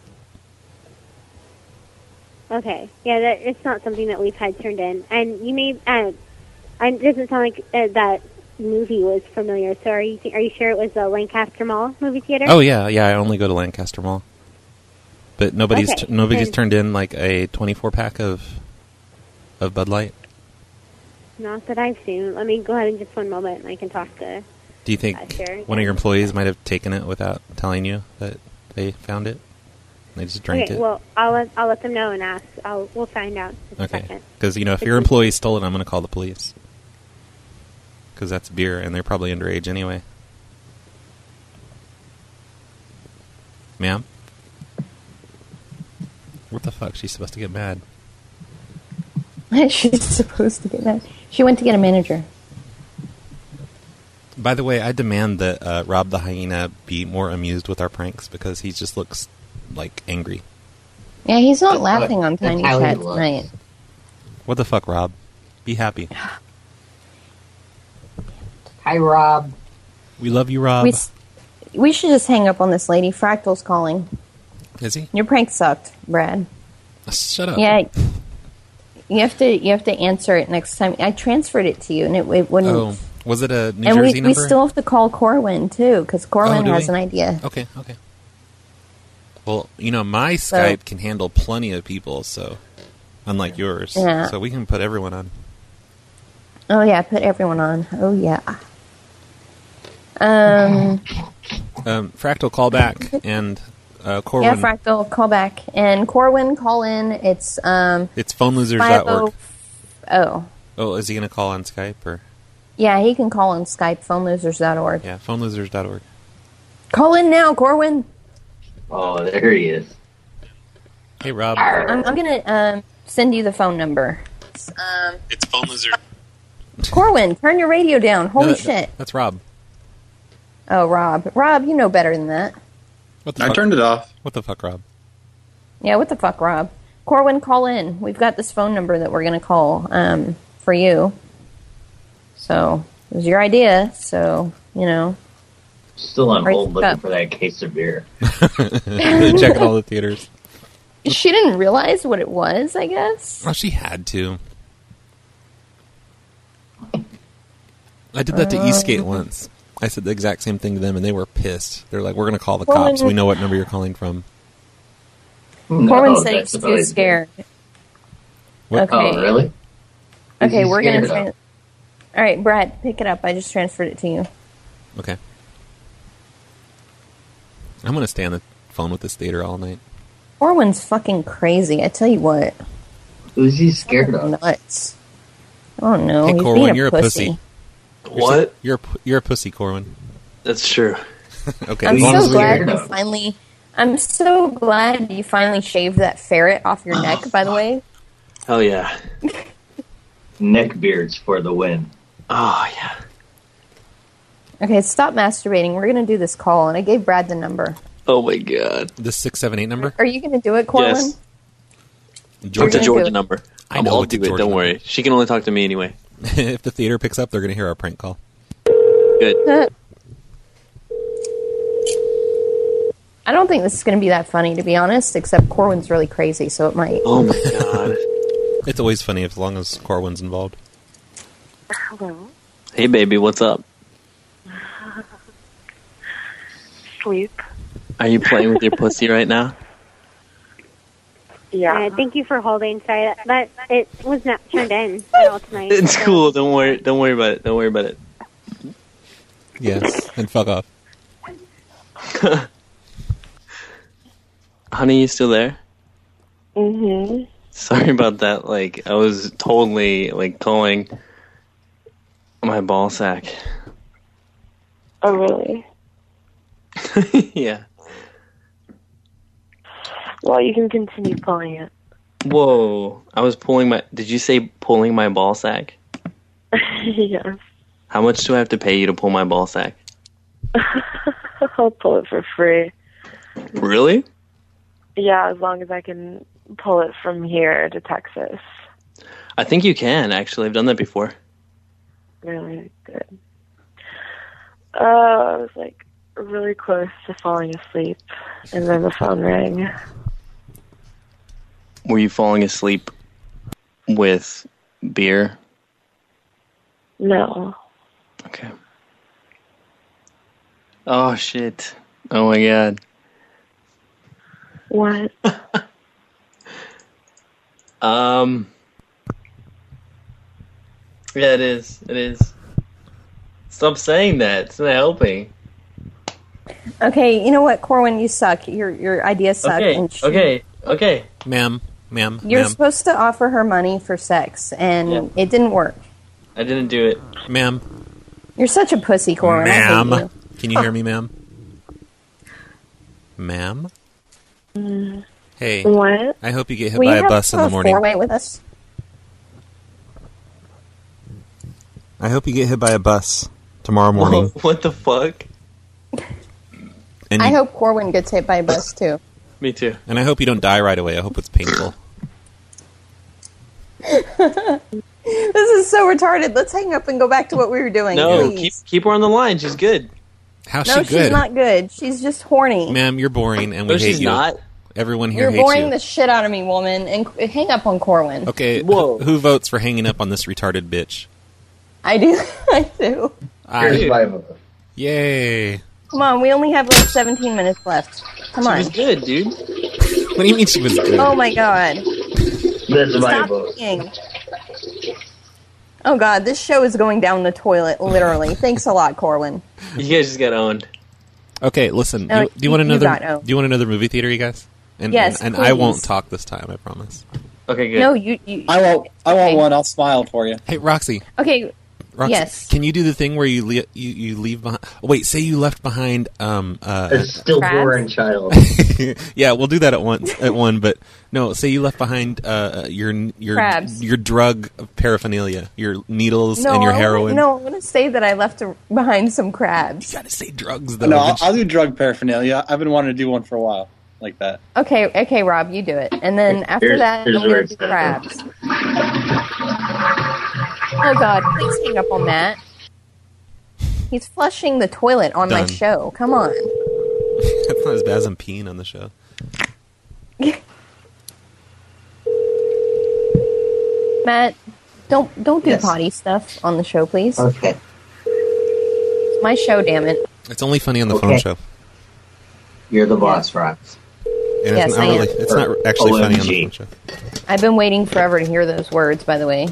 Okay, yeah, that it's not something that we've had turned in, and you may. Uh, and it doesn't sound like uh, that movie was familiar. So are you are you sure it was the Lancaster Mall movie theater? Oh yeah, yeah. I only go to Lancaster Mall, but nobody's Okay, t- nobody's then- turned in like a twenty-four pack of of Bud Light. Not that I've seen. Let me go ahead in just one moment, and I can talk to. Do you think Uh, sure, one of your employees might have taken it without telling you that they found it? They just drank okay, it. well, I'll let I'll let them know and ask. I'll we'll find out. In a Okay, second. because you know if your employee stole it, I'm going to call the police. Because that's beer, and they're probably underage anyway. Ma'am? What the fuck? She's supposed to get mad. She's supposed to get mad. She went to get a manager. By the way, I demand that uh, Rob the Hyena be more amused with our pranks because he just looks like angry. Yeah, he's not That's laughing what- on that's Tiny how he Chat looks. tonight. What the fuck, Rob? Be happy. Hi, Rob. We love you, Rob. We, s- we should just hang up on this lady. Fractal's calling. Is he? Your prank sucked, Brad. Shut up. Yeah, you have to you have to answer it next time. I transferred it to you, and it, it wouldn't. Oh, was it a New and Jersey we, number? we still have to call Corwin too, because Corwin Oh, do has we? an idea. Okay, okay. Well, you know, my So- Skype can handle plenty of people, so unlike yours, Yeah. so we can put everyone on. Oh yeah, put everyone on. Oh yeah. Um. Um, Fractal, call back, and uh, Yeah, Corwin. Fractal, call back. And Corwin, call in. It's um. it's phone losers dot org. Oh. Oh, is he going to call on Skype or? Yeah, he can call on Skype, phone losers dot org. Yeah, phone losers dot org. Call in now, Corwin. Oh, there he is. Hey, Rob. I'm, I'm going to um, send you the phone number. It's, um, It's phone loser. Corwin, turn your radio down. Holy No, that- shit. That's Rob. Oh, Rob. Rob, you know better than that. What the I fuck? turned it off. What the fuck, Rob? Yeah, what the fuck, Rob? Corwin, call in. We've got this phone number that we're going to call um, for you. So, it was your idea, so, you know. Still on Right, hold looking up. for that case of beer. Checking all the theaters. She didn't realize what it was, I guess. Well, she had to. I did that to Um, Eastgate once. I said the exact same thing to them, and they were pissed. They're like, we're going to call the Well, cops. then- We know what number you're calling from. Corwin said he's too scared. What? Okay. Oh, really? Okay, He's we're going to... scared Tran- All right, Brad, pick it up. I just transferred it to you. Okay. I'm going to stay on the phone with this theater all night. Corwin's fucking crazy. I tell you what. Who's he scared of? Nuts. I don't know. Hey, He's Corwin, being you're a pussy. pussy. What? You're a, pu- you're a pussy, Corwin. That's true. Okay. I'm as long so as we- glad you finally... I'm so glad you finally shaved that ferret off your neck, by the way. Hell yeah. Neck beards for the win. Oh, yeah. Okay, stop masturbating. We're going to do this call, and I gave Brad the number. Oh, my God. The six seven eight number? Are you going to do it, Corwin? Yes. Georgia- What's the do Georgia it. number? I I'll, know I'll it's do a it. Georgia Don't number. worry. She can only talk to me anyway. If the theater picks up, they're going to hear our prank call. Good. I don't think this is going to be that funny, to be honest, except Corwin's really crazy, so it might. Oh, my God. It's always funny as long as Corwin's involved. Hello. Hey, baby, what's up? Sleep. Are you playing with your pussy right now? Yeah. Uh, thank you for holding. Sorry, that, that it was not turned in at all tonight. It's so- cool. Don't worry. Don't worry about it. Don't worry about it. Yes, and fuck off. Honey, you still there? Mm-hmm. Sorry about that. Like, I was totally, like, calling my ball sack. Oh, really? Yeah. Well, you can continue pulling it. Whoa. I was pulling my... Did you say pulling my ball sack? Yes. How much do I have to pay you to pull my ball sack? I'll pull it for free. Really? Yeah, as long as I can pull it from here to Texas. I think you can, actually. I've done that before. Really good. Uh, I was like really close to falling asleep, and then the phone rang. Were you falling asleep with beer? No. Okay. Oh, shit. Oh, my God. What? Um. Yeah, it is. It is. Stop saying that. It's not helping. Okay, you know what, Corwin, you suck. Your your ideas suck. Okay, and she- okay, okay. Ma'am, ma'am, You're ma'am, supposed to offer her money for sex, and Yeah. it didn't work. I didn't do it. ma'am, You're such a pussy, Corwin. I hate ma'am. you. Can you hear me, ma'am? Ma'am? Mm, Hey. What? I hope you get hit Will by you a have bus in a the morning. four-way with us? I hope you get hit by a bus tomorrow morning. What the fuck? And I you- hope Corwin gets hit by a bus, too. Me too. And I hope you don't die right away. I hope it's painful. This is so retarded. Let's hang up and go back to what we were doing, No, please. keep keep her on the line. She's good. How's no, she good? she's not good. She's just horny. Ma'am, you're boring and we No, hate she's you. not. Everyone here You're hates boring you. the shit out of me, woman. And hang up on Corwin. Okay, Whoa. who votes for hanging up on this retarded bitch? I do. I do. Here's I, my vote. yay. Come on, we only have like seventeen minutes left. Come She on. was good, dude. What do you mean she was good? Oh my god. That's my Stop vote. peeing. Oh god, this show is going down the toilet, literally. Thanks a lot, Corwin. You guys just got owned. Okay, listen. No, do, you, do you want you- you another? got no. Do you want another movie theater, you guys? And, Yes, And, and I won't please. talk this time. I promise. Okay, good. No, you. you I won't. I want okay. one. I'll smile for you. Hey, Roxy. Okay. Roxy, Yes. Can you do the thing where you le- you, you leave behind? Wait, say you left behind. Um. Uh, A stillborn Crabs? child. yeah, we'll do that at once at one. But no, say you left behind uh, your your Crabs. your drug paraphernalia, your needles No, and your I heroin. wanna, no, I want to say that I left a, behind some crabs. You gotta say drugs though. No, I'll, Eventually- I'll do drug paraphernalia. I've been wanting to do one for a while. like that. Okay, okay, Rob, you do it. And then after Here's- that, here's I'm where going it's to do crabs. Oh, God, please hang up on that. He's flushing the toilet on my Done. show. Come on. That's not as bad as I'm peeing on the show. Matt, don't don't do Yes. potty stuff on the show, please. Okay. It's my show, damn it. It's only funny on the Okay. phone show. You're the boss, Rob. And Yes, it's not I really, am. it's not actually O M funny on the G. phone show. I've been waiting forever to hear those words, by the way.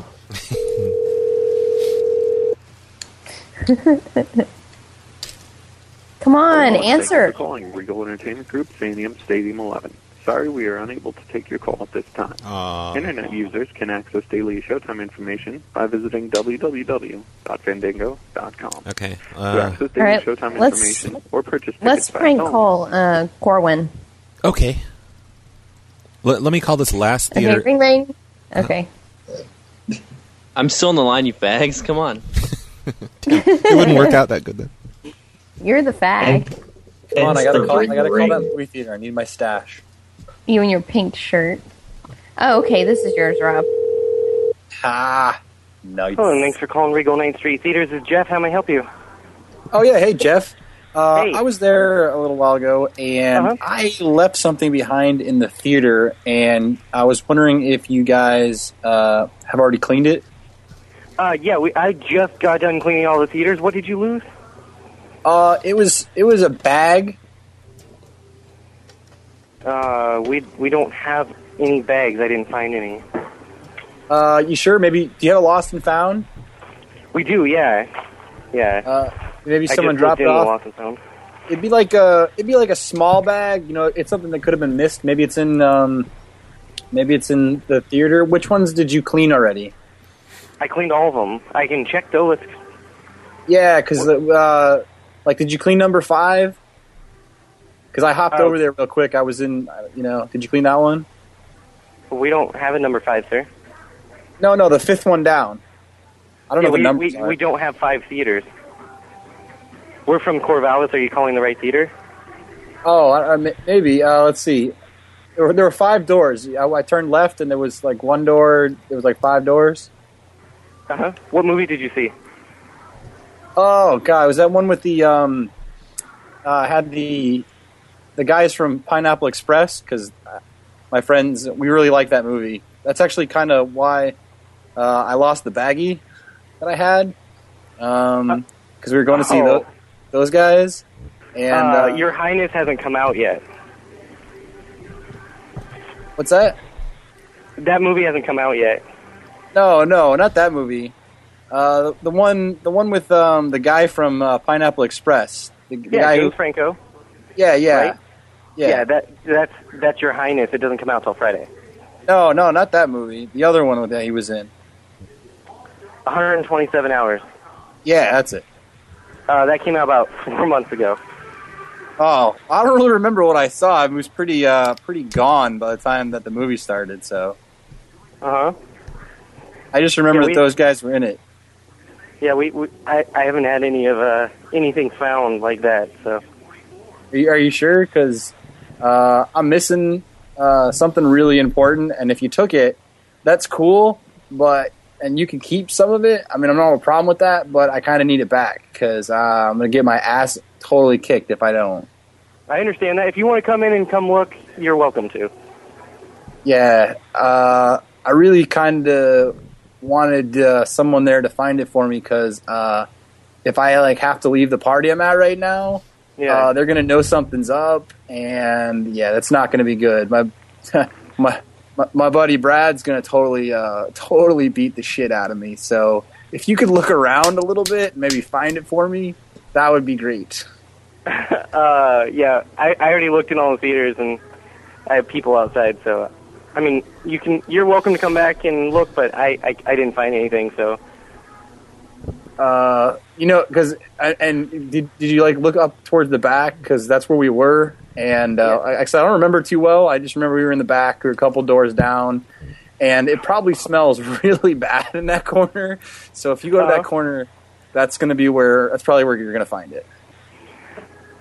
Come on, Hello, answer. Thank you for calling Regal Entertainment Group, Stadium Stadium eleven. Sorry, we are unable to take your call at this time. Aw. Internet users can access daily Showtime information by visiting w w w dot fandango dot com. Okay. To Uh, access daily All right, Showtime let's- information or purchase tickets Let's by prank phone. call uh, Corwin. okay. Let, let me call this last Okay, theater. ring ring. Okay. I'm still on the line, you fags. Come on. It wouldn't work out that good then. You're the fag. Come on, I gotta the call. I ring gotta call ring. that movie theater. I need my stash. You and your pink shirt. Oh, okay, this is yours, Rob. Ah, nice. Hello, and thanks for calling Regal Ninth Street Theaters. This is Jeff. How may I help you? Oh yeah, hey Jeff. Uh, Hey. I was there a little while ago, and Uh-huh. I left something behind in the theater, and I was wondering if you guys uh, have already cleaned it. Uh, yeah, we, I just got done cleaning all the theaters. What did you lose? Uh, it was it was a bag. Uh, we we don't have any bags. I didn't find any. Uh, you sure? Maybe do you have a lost and found? We do, yeah, yeah. Uh, maybe I someone just dropped looked it in the off. lost and found. It'd be like a it'd be like a small bag. You know, it's something that could have been missed. Maybe it's in um, maybe it's in the theater. Which ones did you clean already? I cleaned all of them. I can check those. Yeah, because uh, like, did you clean number five? Because I hopped Oh. over there real quick. I was in, uh, you know, did you clean that one? We don't have a number five, sir. No, no, the fifth one down. I don't Yeah, know what we, numbers we, are. we don't have five theaters. We're from Corvallis. Are you calling the right theater? Oh, I, I, maybe. Uh, let's see. There were, there were five doors. I, I turned left, and there was like one door. There was like five doors. Uh huh. What movie did you see? Oh God, was that one with the um? Uh, had the the guys from Pineapple Express? Because my friends, we really like that movie. That's actually kind of why uh, I lost the baggie that I had. Um, because we were going to see Oh. those those guys. And uh, uh, Your Highness hasn't come out yet. what's that? That movie hasn't come out yet. No, no, not that movie. Uh, the one, the one with um, the guy from uh, Pineapple Express. The, the Yeah, guy James who, Franco. yeah, yeah, Right? yeah. Yeah, that that's that's Your Highness. It doesn't come out till Friday. No, no, not that movie. The other one that he was in. one hundred twenty-seven hours. Yeah, that's it. Uh, that came out about four months ago. Oh, I don't really remember what I saw. It was pretty, uh, pretty gone by the time that the movie started. So Uh huh. I just remember Yeah, that we- those guys were in it. Yeah, we, we I, I haven't had any of uh anything found like that. So Are you, are you sure? Because uh, I'm missing uh, something really important, and if you took it, that's cool. But and you can keep some of it. I mean, I'm not have a problem with that, but I kind of need it back because uh, I'm gonna get my ass totally kicked if I don't. I understand that. If you want to come in and come look, you're welcome to. Yeah, uh, I really kind of wanted uh, someone there to find it for me because uh, if I like have to leave the party I'm at right now, Yeah. uh, they're gonna know something's up, and yeah, that's not gonna be good. My my my, my buddy Brad's gonna totally uh, totally beat the shit out of me. So if you could look around a little bit, and maybe find it for me, that would be great. Uh, yeah, I, I already looked in all the theaters and I have people outside. So, I mean, you can. You're welcome to come back and look, but I I, I didn't find anything. So. Uh, you know, because and did did you like look up towards the back because that's where we were, and uh, I, I don't remember too well. I just remember we were in the back, we were a couple doors down, and it probably smells really bad in that corner. So if you go to Uh-huh. that corner, that's going to be where that's probably where you're going to find it.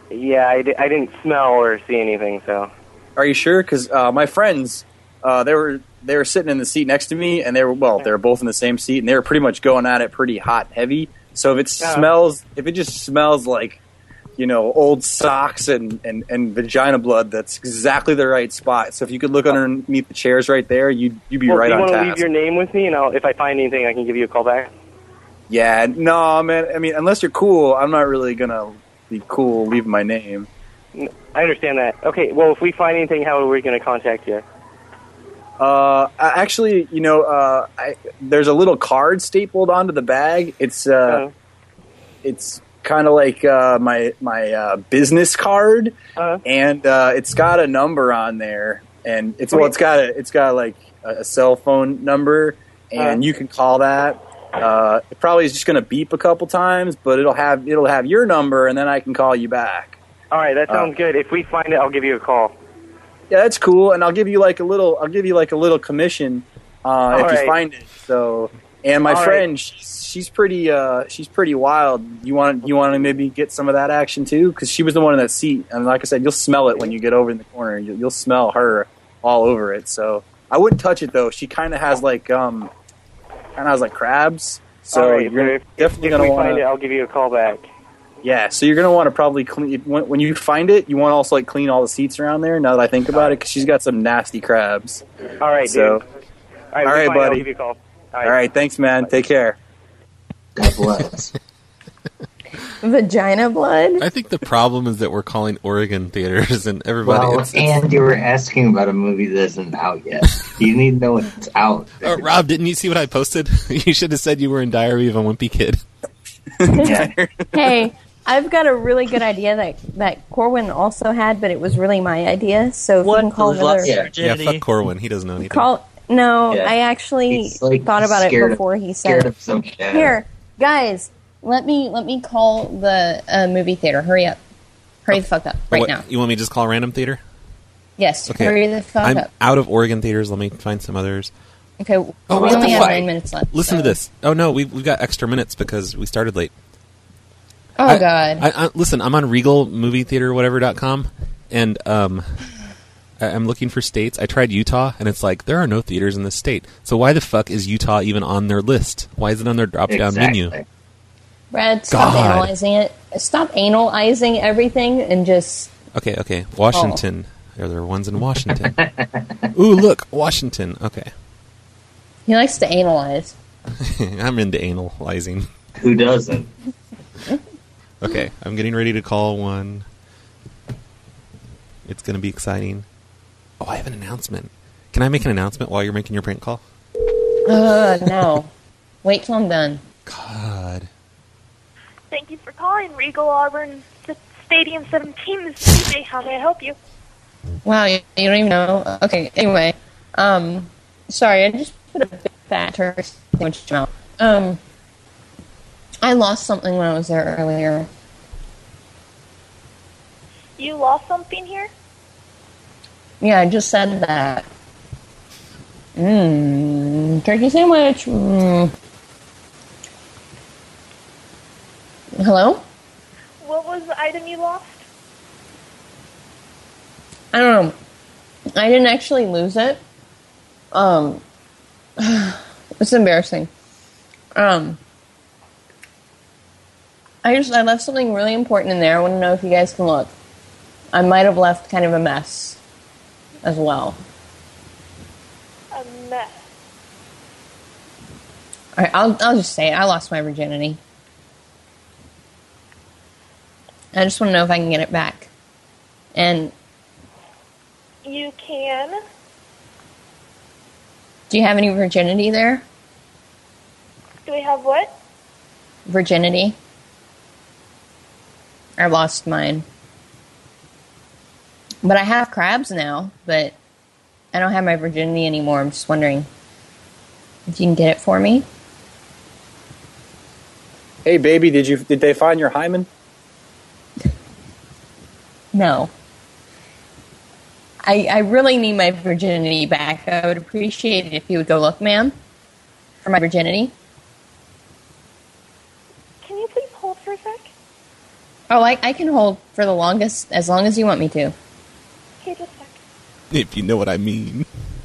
Yeah, I, di- I didn't smell or see anything, so. Are you sure? Because uh, my friends, uh, they were they were sitting in the seat next to me, and they were well, they were both in the same seat, and they were pretty much going at it pretty hot, and heavy. So if it Yeah. smells, if it just smells like, you know, old socks and, and, and vagina blood, that's exactly the right spot. So if you could look underneath the chairs right there, you'd you'd be well, right do you on want to task. leave your name with me, and I'll, if I find anything, I can give you a call back? Yeah, no, man. I mean, unless you're cool, I'm not really gonna be cool leaving my name. N- I understand that. Okay, well, if we find anything, how are we going to contact you? Uh, I- actually, you know, uh, I, there's a little card stapled onto the bag. It's uh, Uh-huh. it's kind of like uh, my my uh, business card, Uh-huh. and uh, it's got a number on there, and it's well, Okay. it's got a it's got like a, a cell phone number, and Uh-huh. you can call that. Uh, it probably is just going to beep a couple times, but it'll have it'll have your number, and then I can call you back. All right, that sounds Uh, good. If we find it, I'll give you a call. Yeah, that's cool, and I'll give you like a little. I'll give you like a little commission uh, if right. you find it. So, and my All friend, right. she's, she's pretty. Uh, she's pretty wild. You want you want to maybe get some of that action too, because she was the one in that seat, and like I said, you'll smell it when you get over in the corner. You'll, you'll smell her all over it. So I wouldn't touch it though. She kind of has like um, kind of has like crabs. So All right, you're if, definitely if gonna we want find it, to. I'll give you a call back. Yeah, so you're gonna want to probably clean when, when you find it. You want to also like clean all the seats around there. Now that I think about it, because she's got some nasty crabs. All right, So, dude. All right, all if we right, find it, I'll buddy. give you a call. All right, thanks, man. Take care. God bless. Vagina blood? I think the problem is that we're calling Oregon theaters and everybody. Well, it's, it's, and you were asking about a movie that isn't out yet. You need to know when it's out. Oh, Rob, didn't you see what I posted? You should have said you were in Diary of a Wimpy Kid. Hey, I've got a really good idea that, that Corwin also had, but it was really my idea. So if you can call another... Yeah, fuck Corwin. He doesn't know anything. Call no, Yeah. I actually He's, like, thought about it scared of- before he scared said of some shit. Here, guys, let me let me call the uh, movie theater. Hurry up. Hurry the fuck up right What, now. You want me to just call a random theater? Yes, Okay. hurry the fuck I'm up. out of Oregon theaters. Let me find some others. Okay, Oh, we what only the have fuck? nine minutes left. Listen so- to this. Oh, no, we've, we've got extra minutes because we started late. Oh, I- God. I, I, listen, I'm on Regal Movie Theater whatever dot com, and um, I, I'm looking for states. I tried Utah, and it's like, there are no theaters in this state. So why the fuck is Utah even on their list? Why is it on their drop-down Exactly. menu? Brad, stop God. analyzing it. Stop analyzing everything and just... Okay, okay. Washington. Are there ones in Washington? Ooh, look, Washington. Okay. He likes to analyze. I'm into analyzing. Who doesn't? Okay, I'm getting ready to call one. It's going to be exciting. Oh, I have an announcement. Can I make an announcement while you're making your prank call? Uh, no. Wait till I'm done. God. Thank you for calling Regal Auburn S- Stadium seventeen. This is C J. How may I help you? Wow, you, you don't even know. Okay, anyway. Um, sorry, I just put a big fat turkey sandwich in my mouth. Um, I lost something when I was there earlier. You lost something here? Yeah, I just said that. Mmm, turkey sandwich. Mm. Hello? What was the item you lost? I don't know. I didn't actually lose it. Um, it's embarrassing. Um, I just I left something really important in there. I want to know if you guys can look. I might have left kind of a mess as well. A mess. All right, I'll I'll just say it. I lost my virginity. I just want to know if I can get it back. And You can. do you have any virginity there? Do we have what? Virginity. I lost mine. But I have crabs now, but I don't have my virginity anymore. I'm just wondering if you can get it for me. Hey, baby, did you did they find your hymen? No. I I really need my virginity back. I would appreciate it if you would go look, ma'am, for my virginity. Can you please hold for a sec? Oh, I, I can hold for the longest, as long as you want me to. Okay, just a sec. If you know what I mean.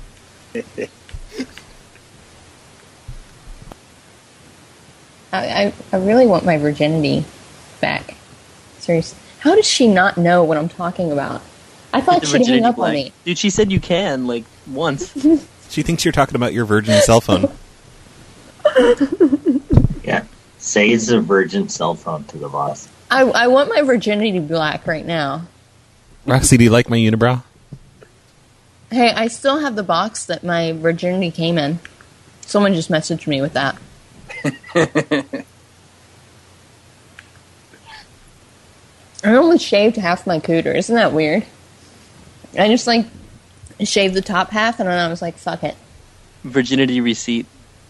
I, I I really want my virginity back. Seriously. How does she not know what I'm talking about? I thought The she'd hang virginity up on blank. me. Dude, she said you can, like, once. She thinks you're talking about your virgin cell phone. Yeah. Say it's a virgin cell phone to the boss. I, I want my virginity black right now. Roxy, do you like my unibrow? Hey, I still have the box that my virginity came in. Someone just messaged me with that. I only shaved half my cooter. Isn't that weird? I just, like, shaved the top half, and then I was like, fuck it. Virginity receipt.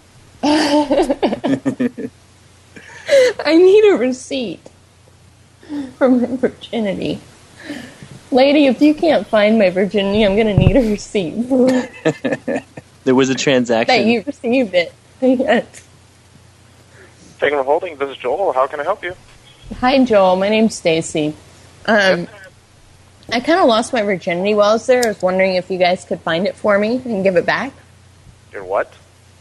I need a receipt for my virginity. Lady, if you can't find my virginity, I'm going to need a receipt. There was a transaction. That you received it. Yes. Thank you for holding. This is Joel. How can I help you? Hi, Joel. My name's Stacy. Um, I kind of lost my virginity while I was there. I was wondering if you guys could find it for me and give it back. Your what?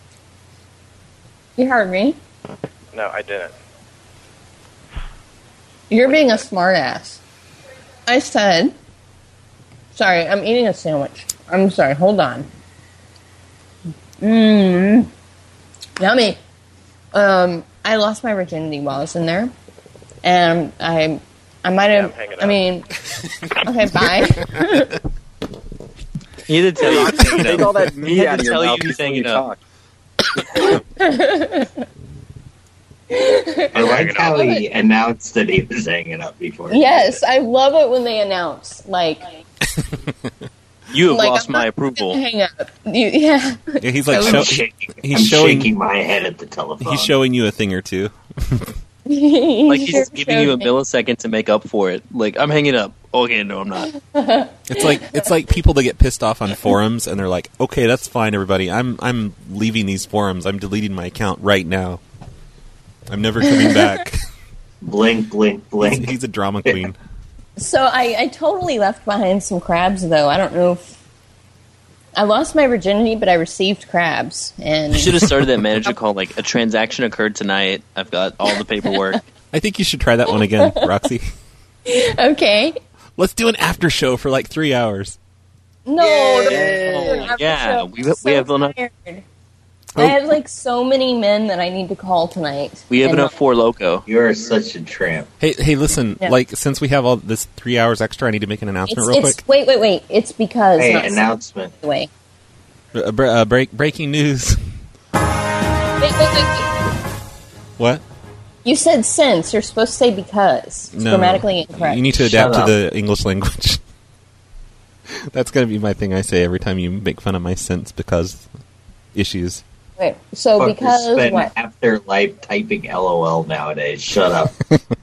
You heard me. No, I didn't. You're being a smartass. I said... Sorry, I'm eating a sandwich. I'm sorry, hold on. Mmm. Yummy. Um, I lost my virginity while I was in there. And I... I might have... Yeah, I mean... Okay, bye. He had to tell you. Take all that He meat had out to of your tell mouth you he's before hanging you up. I like how he announced that he was hanging up before. Yes, I love it when they announce, like... You have like, lost I'm my not approval. gonna hang up. You, yeah. Yeah, he's like, I'm show, shaking- he's I'm showing, shaking my head at the telephone. He's showing you a thing or two. Like he's Sure giving you a showed me. millisecond to make up for it. Like, I'm hanging up. Okay, no, I'm not. It's like it's like people that get pissed off on forums and they're like, "Okay, that's fine, everybody. I'm I'm leaving these forums. I'm deleting my account right now. I'm never coming back." Blink, blink, blink. He's, he's a drama queen. So I, I totally left behind some crabs, though. I don't know if... I lost my virginity, but I received crabs. And You should have started that manager call, like, a transaction occurred tonight. I've got all the paperwork. I think you should try that one again, Roxy. Okay. Let's do an after show for like three hours. No. Oh, don't- yeah, I'm we- so we have enough- tired. Oh. I have, like, so many men that I need to call tonight. We have And- enough for Loco. You are such a tramp. Hey, hey, listen. Yeah. Like, since we have all this three hours extra, I need to make an announcement It's, real it's, quick. wait, wait, wait. It's because... Hey, not announcement. Wait. Uh, bre- uh, break breaking news. Wait, wait, wait, wait. What? You said since. You're supposed to say because. It's No, grammatically incorrect. You need to Shut adapt up. to the English language. That's going to be my thing I say every time you make fun of my since because issues. Wait, so Fuckers because spend what? half their life typing LOL nowadays. Shut up.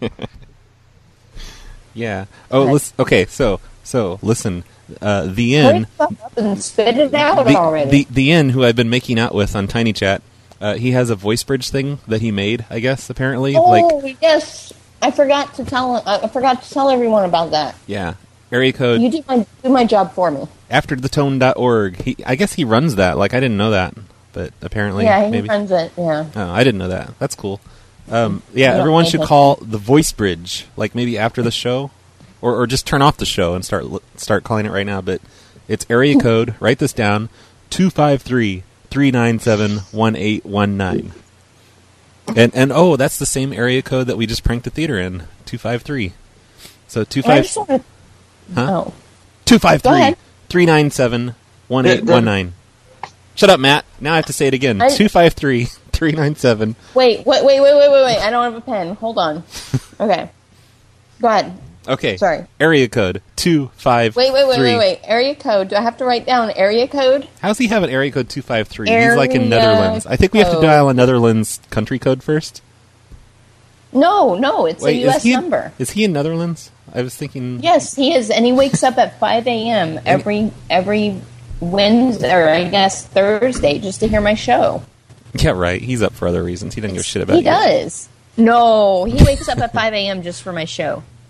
Yeah. Oh, What? listen, okay. So, so listen. Uh, the Hurry inn, the fuck up and spit it out the, already. the the inn who I've been making out with on Tiny Chat. Uh, he has a voice bridge thing that he made. I guess apparently, oh, like yes. I forgot to tell. I forgot to tell everyone about that. yeah, area code You do my do my job for me. after the tone dot org. He, I guess he runs that. Like I didn't know that, but apparently, yeah, he maybe. runs it. Yeah. Oh, I didn't know that. That's cool. Um, I yeah, don't everyone think should that's- call the voice bridge, like maybe after the show, or or just turn off the show and start start calling it right now. But it's area code. Write this down: two five three three nine seven one eight one nine. And and oh, that's the same area code that we just pranked the theater in. Two five three. So two I five. just wanna- Huh? Oh. Two five Go three ahead. three nine seven one eight one nine. Shut up, Matt. Now I have to say it again. I- Two five three three nine seven. Wait, wait, wait, wait, wait, wait, wait. I don't have a pen. Hold on. Okay. Go ahead. Okay. Sorry. Area code two five. Wait, wait, wait, three. wait, wait. Area code. Do I have to write down area code? How's he have an area code two five three? He's like in Area Netherlands. I think we have to code. dial a Netherlands country code first. No, no. It's Wait, a U S is he in- number. Is he in Netherlands? I was thinking. Yes, he is, and he wakes up at five a.m. every every Wednesday, or I guess Thursday, just to hear my show. Yeah, right. He's up for other reasons. He doesn't give a shit about He you. does. No, he wakes up at five a.m. just for my show.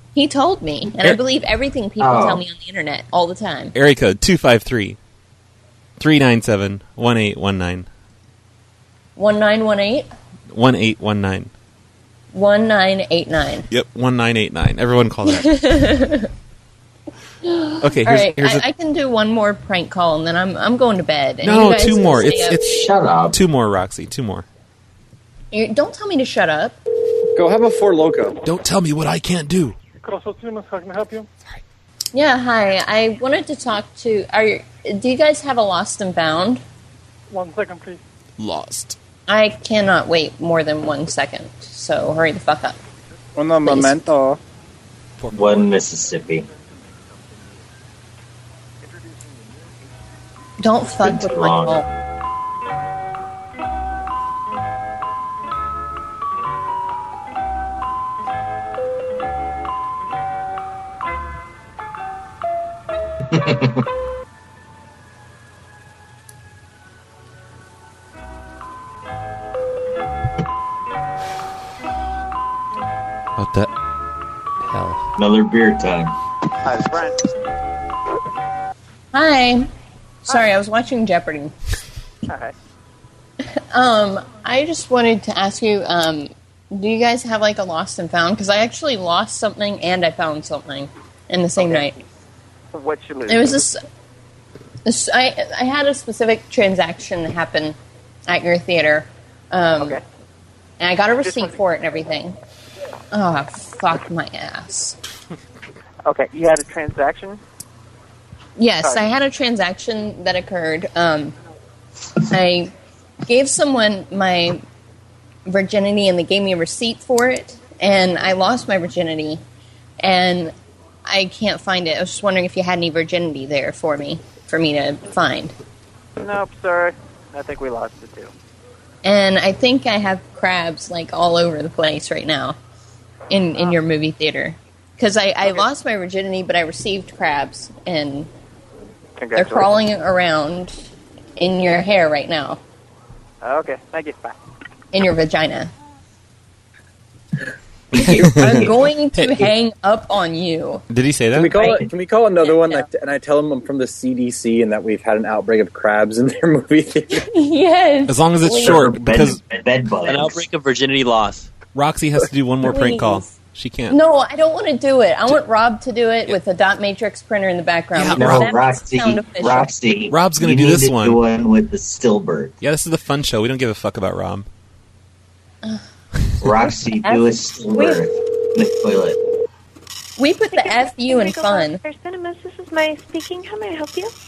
He told me, and I believe everything people Oh. tell me on the internet all the time. Area code two five three, three nine seven, one eight one nine. one nine one eight, one eight one nine. one nine eight nine. Yep, one nine eight nine. Everyone call that. Okay, All here's, right, here's I, a- I can do one more prank call, and then I'm I'm going to bed. And No, you guys two can more. stay It's up. it's Shut up. Two more, Roxy. Two more. You- don't tell me to shut up. Go have a Four Loco. Don't tell me what I can't do. Crossroads Cinemas, how can I help you? Yeah, hi. I wanted to talk to. Are you, do you guys have a Lost and Found? One second, please. Lost. I cannot wait more than one second, so hurry the fuck up. Un momento. One Mississippi. Don't fuck with my long. call. What the hell? Another beer time. Hi, it's Brent. Hi. Sorry, I was watching Jeopardy. Hi. Um, I just wanted to ask you, um, do you guys have like a lost and found? Because I actually lost something and I found something in the same night. What you lose? It was this. this I I had a specific transaction happen at your theater. Um, okay. And I got a receipt for it and everything. Oh, fuck my ass. Okay, you had a transaction? Yes, Sorry. I had a transaction that occurred. Um, I gave someone my virginity and they gave me a receipt for it, and I lost my virginity, and I can't find it. I was just wondering if you had any virginity there for me, for me to find. Nope, sorry. I think we lost it too. And I think I have crabs, like, all over the place right now in, in your movie theater. Because I, I lost my virginity, but I received crabs, and they're crawling around in your hair right now. Okay, thank you. Bye. In your vagina. I'm going to hang up on you. Did he say that? Can we call it? Can we call another one? That, and I tell them I'm from the C D C and that we've had an outbreak of crabs in their movie theater. Yes. As long as it's please. short, because bed bugs. An outbreak of virginity loss. Roxy has to do one more prank call. Please. She can't. No, I don't want to do it. I want Rob to do it with a dot matrix printer in the background. Yeah, because No, that makes it Roxy, sound official. Roxy. Rob's gonna you do need this to one. do one with the stillbird. Yeah, this is the fun show. We don't give a fuck about Rob. Roxy, do a stillbird in the toilet. We put the F U in fun. Cinemas, this is Maya speaking. How may I help you?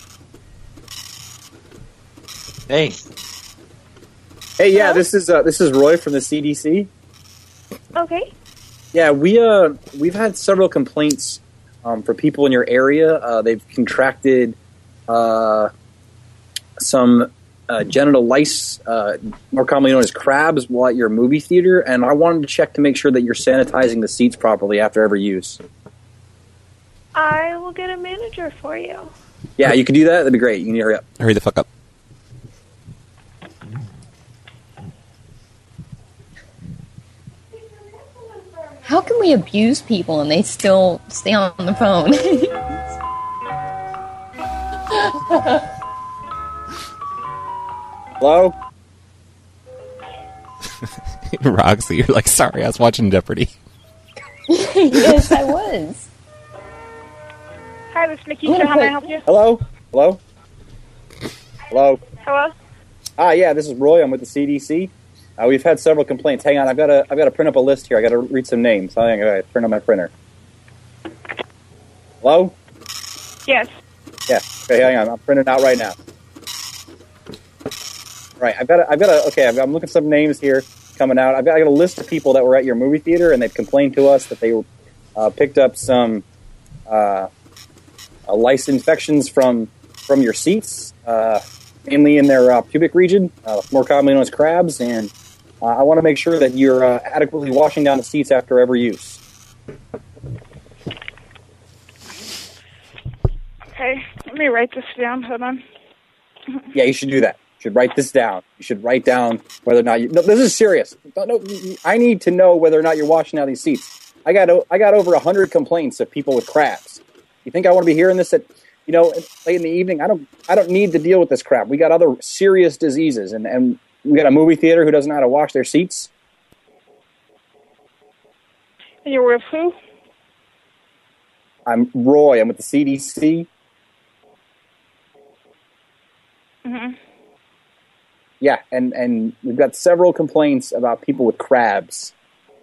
Hey. Hey, yeah, this is uh, this is Roy from the C D C. Okay. Yeah, we uh we've had several complaints um, for people in your area. Uh, they've contracted uh, some uh, genital lice, uh, more commonly known as crabs, while at your movie theater. And I wanted to check to make sure that you're sanitizing the seats properly after every use. I will get a manager for you. Yeah, you can do that. That'd be great. You can hurry up. Hurry the fuck up. How can we abuse people and they still stay on the phone? Hello? Roxy, you're like, sorry, I was watching Jeopardy. Yes, I was. Hi, this is Nikki. I'm gonna How may I put- help you? Hello? Hello? Hello? Hello? Ah, yeah, this is Roy. I'm with the C D C. Uh, we've had several complaints. Hang on, I've got to I've got to print up a list here. I got to read some names. Hang on, I got to print on my printer. Hello? Yes. Yeah. Okay, hang on. I'm printing out right now. Right. I've got to, I've got to, okay, I've, I'm looking at some names here coming out. I've got, I got a list of people that were at your movie theater and they've complained to us that they uh, picked up some uh, uh, lice infections from from your seats, uh, mainly in their uh, pubic region, uh, more commonly known as crabs. And uh, I want to make sure that you're uh, adequately washing down the seats after every use. Okay, let me write this down. Hold on. Yeah, you should do that. You should write this down. You should write down whether or not you... No, this is serious. Don't, no, I need to know whether or not you're washing out these seats. I got o- I got over a hundred complaints of people with crabs. You think I want to be hearing this at you know late in the evening? I don't I don't need to deal with this crap. We got other serious diseases, and, and we got a movie theater who doesn't know how to wash their seats. And you're with who? I'm Roy. I'm with the C D C. Mm-hmm. Yeah, and, and we've got several complaints about people with crabs.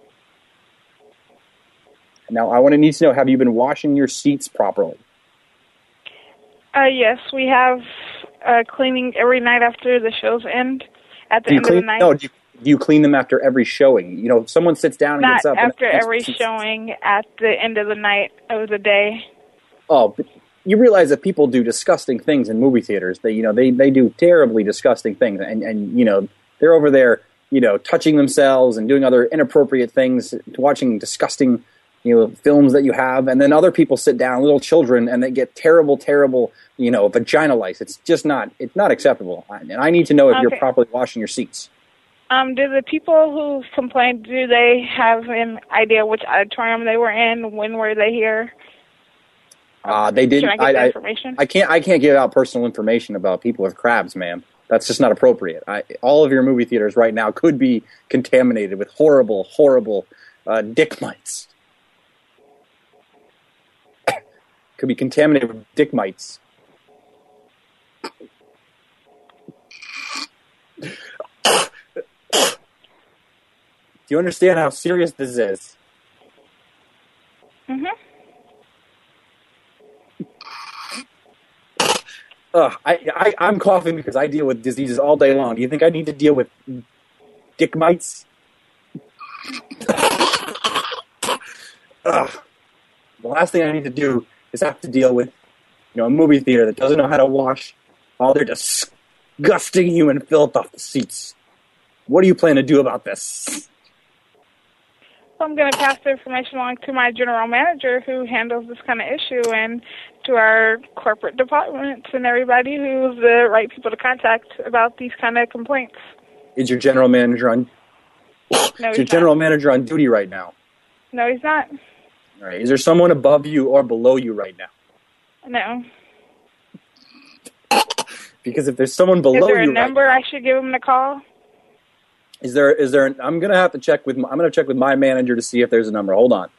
Now, I want to need to know, have you been washing your seats properly? Uh, yes, we have uh, cleaning every night after the shows end. At the Do you end clean, of the night. No, do you, do you clean them after every showing? You know, if someone sits down and Not gets up... after and, every showing, at the end of the night of the day. Oh, but you realize that people do disgusting things in movie theaters. They, you know, they, they do terribly disgusting things, and, and you know, they're over there, you know, touching themselves and doing other inappropriate things, watching disgusting, you know, films that you have, and then other people sit down, little children, and they get terrible, terrible, you know, vagina lice. It's just not, it's not acceptable, and I need to know if Okay. you're properly washing your seats. Um, do the people who complained, do they have an idea which auditorium they were in? When were they here? Uh, they didn't. Can I get that I, information? I can't. I can't give out personal information about people with crabs, ma'am. That's just not appropriate. I, all of your movie theaters right now could be contaminated with horrible, horrible uh, dick mites. Could be contaminated with dick mites. Do you understand how serious this is? Mm-hmm. Ugh, I, I, I'm coughing because I deal with diseases all day long. Do you think I need to deal with dick mites? Ugh. The last thing I need to do is have to deal with, you know, a movie theater that doesn't know how to wash all their disgusting human filth off the seats. What do you plan to do about this? I'm going to pass the information along to my general manager who handles this kind of issue, and to our corporate departments and everybody who's the right people to contact about these kind of complaints. Is your general manager on? No, Is your he's general not. manager on duty right now? No, he's not. All right. Is there someone above you or below you right now? No. Because if there's someone Is below there a you, right, number I should give him a call? is there? Is there? An, I'm gonna have to check with. My, I'm gonna check with my manager to see if there's a number. Hold on.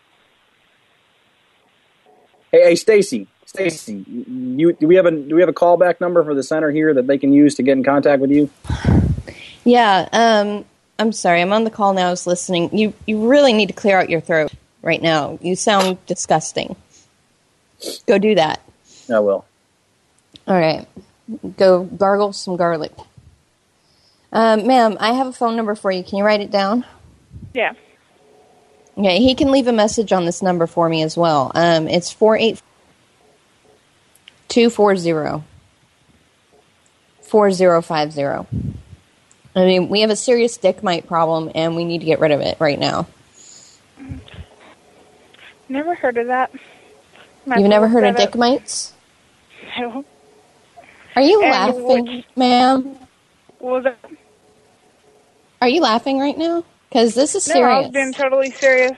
Hey, hey, Stacy, Stacy, you do we have a do we have a callback number for the center here that they can use to get in contact with you? Yeah, um, I'm sorry. I'm on the call now. I was listening. You you really need to clear out your throat right now. You sound disgusting. Go do that. I will. All right. Go gargle some garlic. Um, ma'am, I have a phone number for you. Can you write it down? Yeah. Okay, he can leave a message on this number for me as well. Um, it's four eight two four zero four zero five zero. I mean, we have a serious dick mite problem, and we need to get rid of it right now. Never heard of that. Might You've as never well heard look of that dick mites? up. No. Are you And laughing, which- ma'am? What was that? Are you laughing right now? Because this is No, serious. I've been totally serious.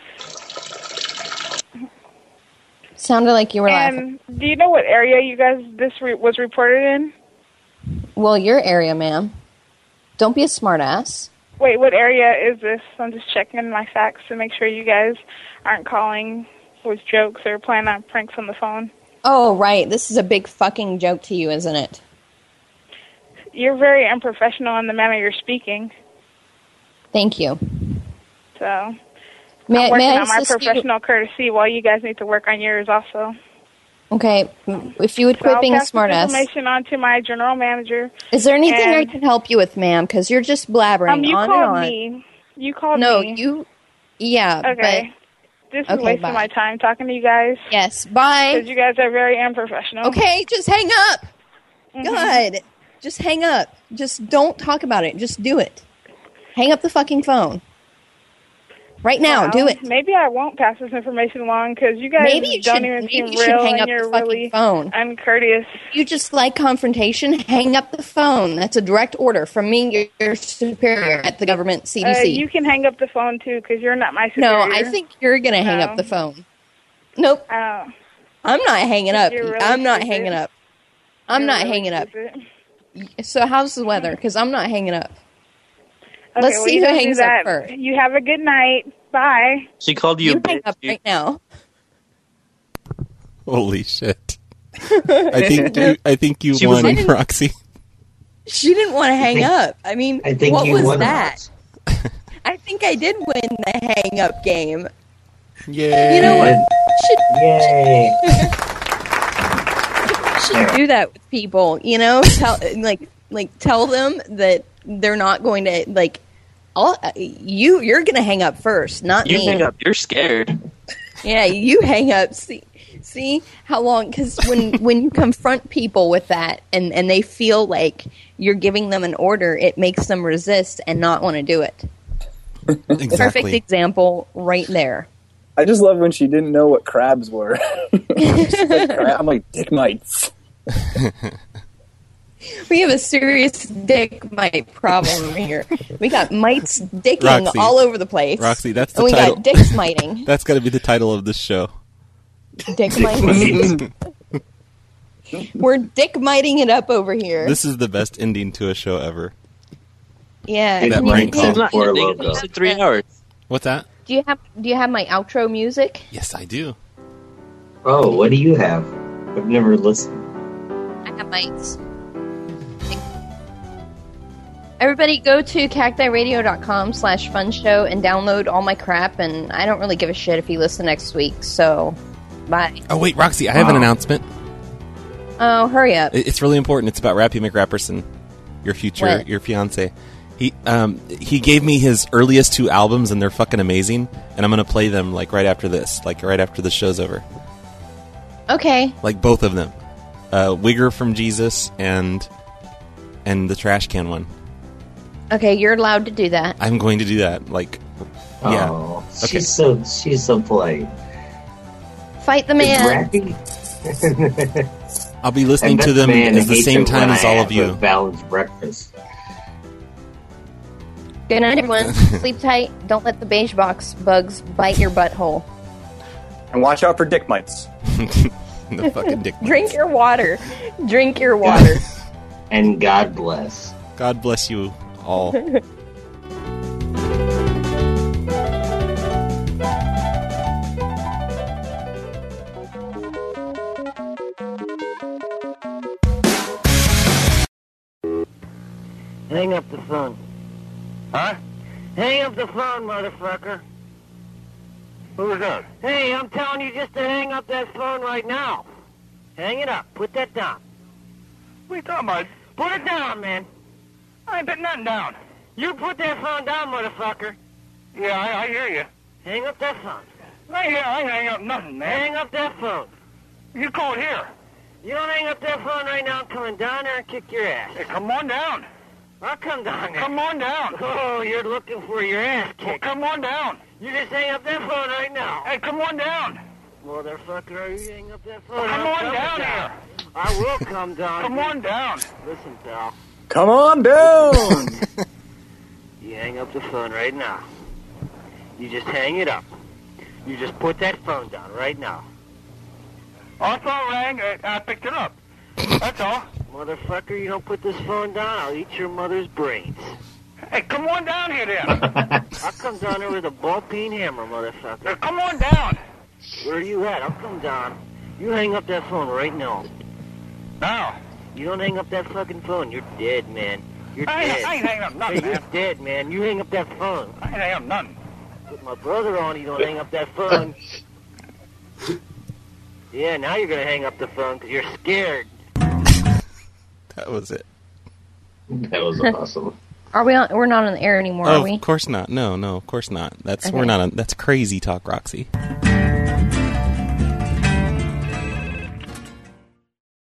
Sounded like you were laughing. And do you know what area you guys this re- was reported in? Well, your area, ma'am. Don't be a smartass. Wait, what area is this? I'm just checking my facts to make sure you guys aren't calling with jokes or planning on pranks on the phone. Oh, right. This is a big fucking joke to you, isn't it? You're very unprofessional in the manner you're speaking. Thank you. So May, I'm working may I on my assist you? professional courtesy while you guys need to work on yours also. Okay, if you would So quit I'll being a pass this smartass. information on to my general manager. Is there anything I and- can help you with, ma'am? Because you're just blabbering Um, you on called and on. me. You called no, me. you. Yeah, Okay. This is Okay, wasting bye. my time talking to you guys. Yes, bye. Because you guys are very unprofessional. but okay, just hang up. Mhm. God, just hang up. Just don't talk about it. Just do it. Hang up the fucking phone. Right now, Well, do it. Maybe I won't pass this information along because you guys Maybe you don't should- even maybe seem you should real hang and up the you're fucking really phone. uncourteous. You just like confrontation, hang up the phone. That's a direct order from me, your superior at the government C D C. Uh, you can hang up the phone too because you're not my superior. No, I think you're going to hang No. up the phone. Nope. Oh. I'm not hanging up. You're really I'm not stupid. hanging up. I'm You're not really hanging up. stupid. So how's the weather? Because I'm not hanging up. Okay, Let's well, see you who don't do hangs that. up first. You have a good night. Bye. She called you, You a hang bitch. up right now. Holy shit! I think you, I think you She was won, like- Roxy. She didn't want to hang up. I mean, I think what you was won, that? I think I did win the hang up game. Yay! You know what? Should, Yay! should do that with people. You know, tell like like tell them that they're not going to like. I'll, you you're going to hang up first, not You me. hang up. You're scared. Yeah, you hang up. See, see how long? Because when when you confront people with that, and and they feel like you're giving them an order, it makes them resist and not want to do it. Exactly. Perfect example, right there. I just love when she didn't know what crabs were. She's like, "Crab?" I'm like, dick mites. We have a serious dick mite problem here. We got mites dicking Roxy. all over the place. Roxy, that's the and we title. got dicks miting. That's got to be the title of this show. Dick miting. We're dick miting it up over here. This is the best ending to a show ever. Yeah. That Can you- prank can call. you- For a They logo. lasted three hours. What's that? Do you have Do you have my outro music? Yes, I do. Oh, what do you have? I've never listened. I have mites. Everybody go to cactiradio.com slash fun show and download all my crap, and I don't really give a shit if you listen next week, so bye. Oh wait, Roxy, I have an Wow. announcement. Oh, hurry up. It- It's really important. It's about Rappy McRapperson, your future, What? your fiance. He um he gave me his earliest two albums, and they're fucking amazing. And I'm gonna play them like right after this, like right after the show's over, Okay. like both of them, uh, Wigger from Jesus and and the Trash Can one. Okay, you're allowed to do that. I'm going to do that. Like, yeah. Oh, Okay. she's so she's so polite. Fight the Is man. Rappy? I'll be listening And to this them man at the hates same it time when as I all have of you. a balanced breakfast. Good night, everyone. Sleep tight. Don't let the beige box bugs bite your butthole. And watch out for dick mites. The fucking dick. Drink your water. Drink your water. And God bless. God bless you all. Hang up the phone. Huh? Hang up the phone, motherfucker. Who's that? Hey, I'm telling you just to hang up that phone right now. Hang it up. Put that down. What are you talking about? Put it down, man. I ain't putting nothing down. You put that phone down, motherfucker. Yeah, I, I hear you. Hang up that phone. I, hear, I ain't hang up nothing, man. Hang up that phone. You called here. You don't hang up that phone right now, I'm coming down there and kick your ass. Hey, come on down. I'll come down there. Come on down. Oh, you're looking for your ass Well, kicked. come on down. You just hang up that phone right now. Hey, come on down. Motherfucker, you hang up that phone. Well, come I'm on coming down here. I will come down. Come on down. Listen, pal. Come on down. You hang up the phone right now. You just hang it up. You just put that phone down right now. I saw it rang. I, I picked it up. That's all. Motherfucker, you don't put this phone down, I'll eat your mother's brains. Hey, come on down here, then. I'll come down there with a ball-peen hammer, motherfucker. Hey, come on down. Where are you at? I'll come down. You hang up that phone right now. Now. You don't hang up that fucking phone, you're dead, man. You're I ain't, dead. I ain't hanging up nothing, Hey, you're man. dead, man. You hang up that phone. I ain't hanging up nothing. Put my brother on, you don't hang up that phone. Yeah, now you're gonna hang up the phone because you're scared. That was it. That was awesome. Are we on? We're not on the air anymore, Oh, are we? of course not. No, no, of course not. That's Okay. we're not on. That's crazy talk, Roxy.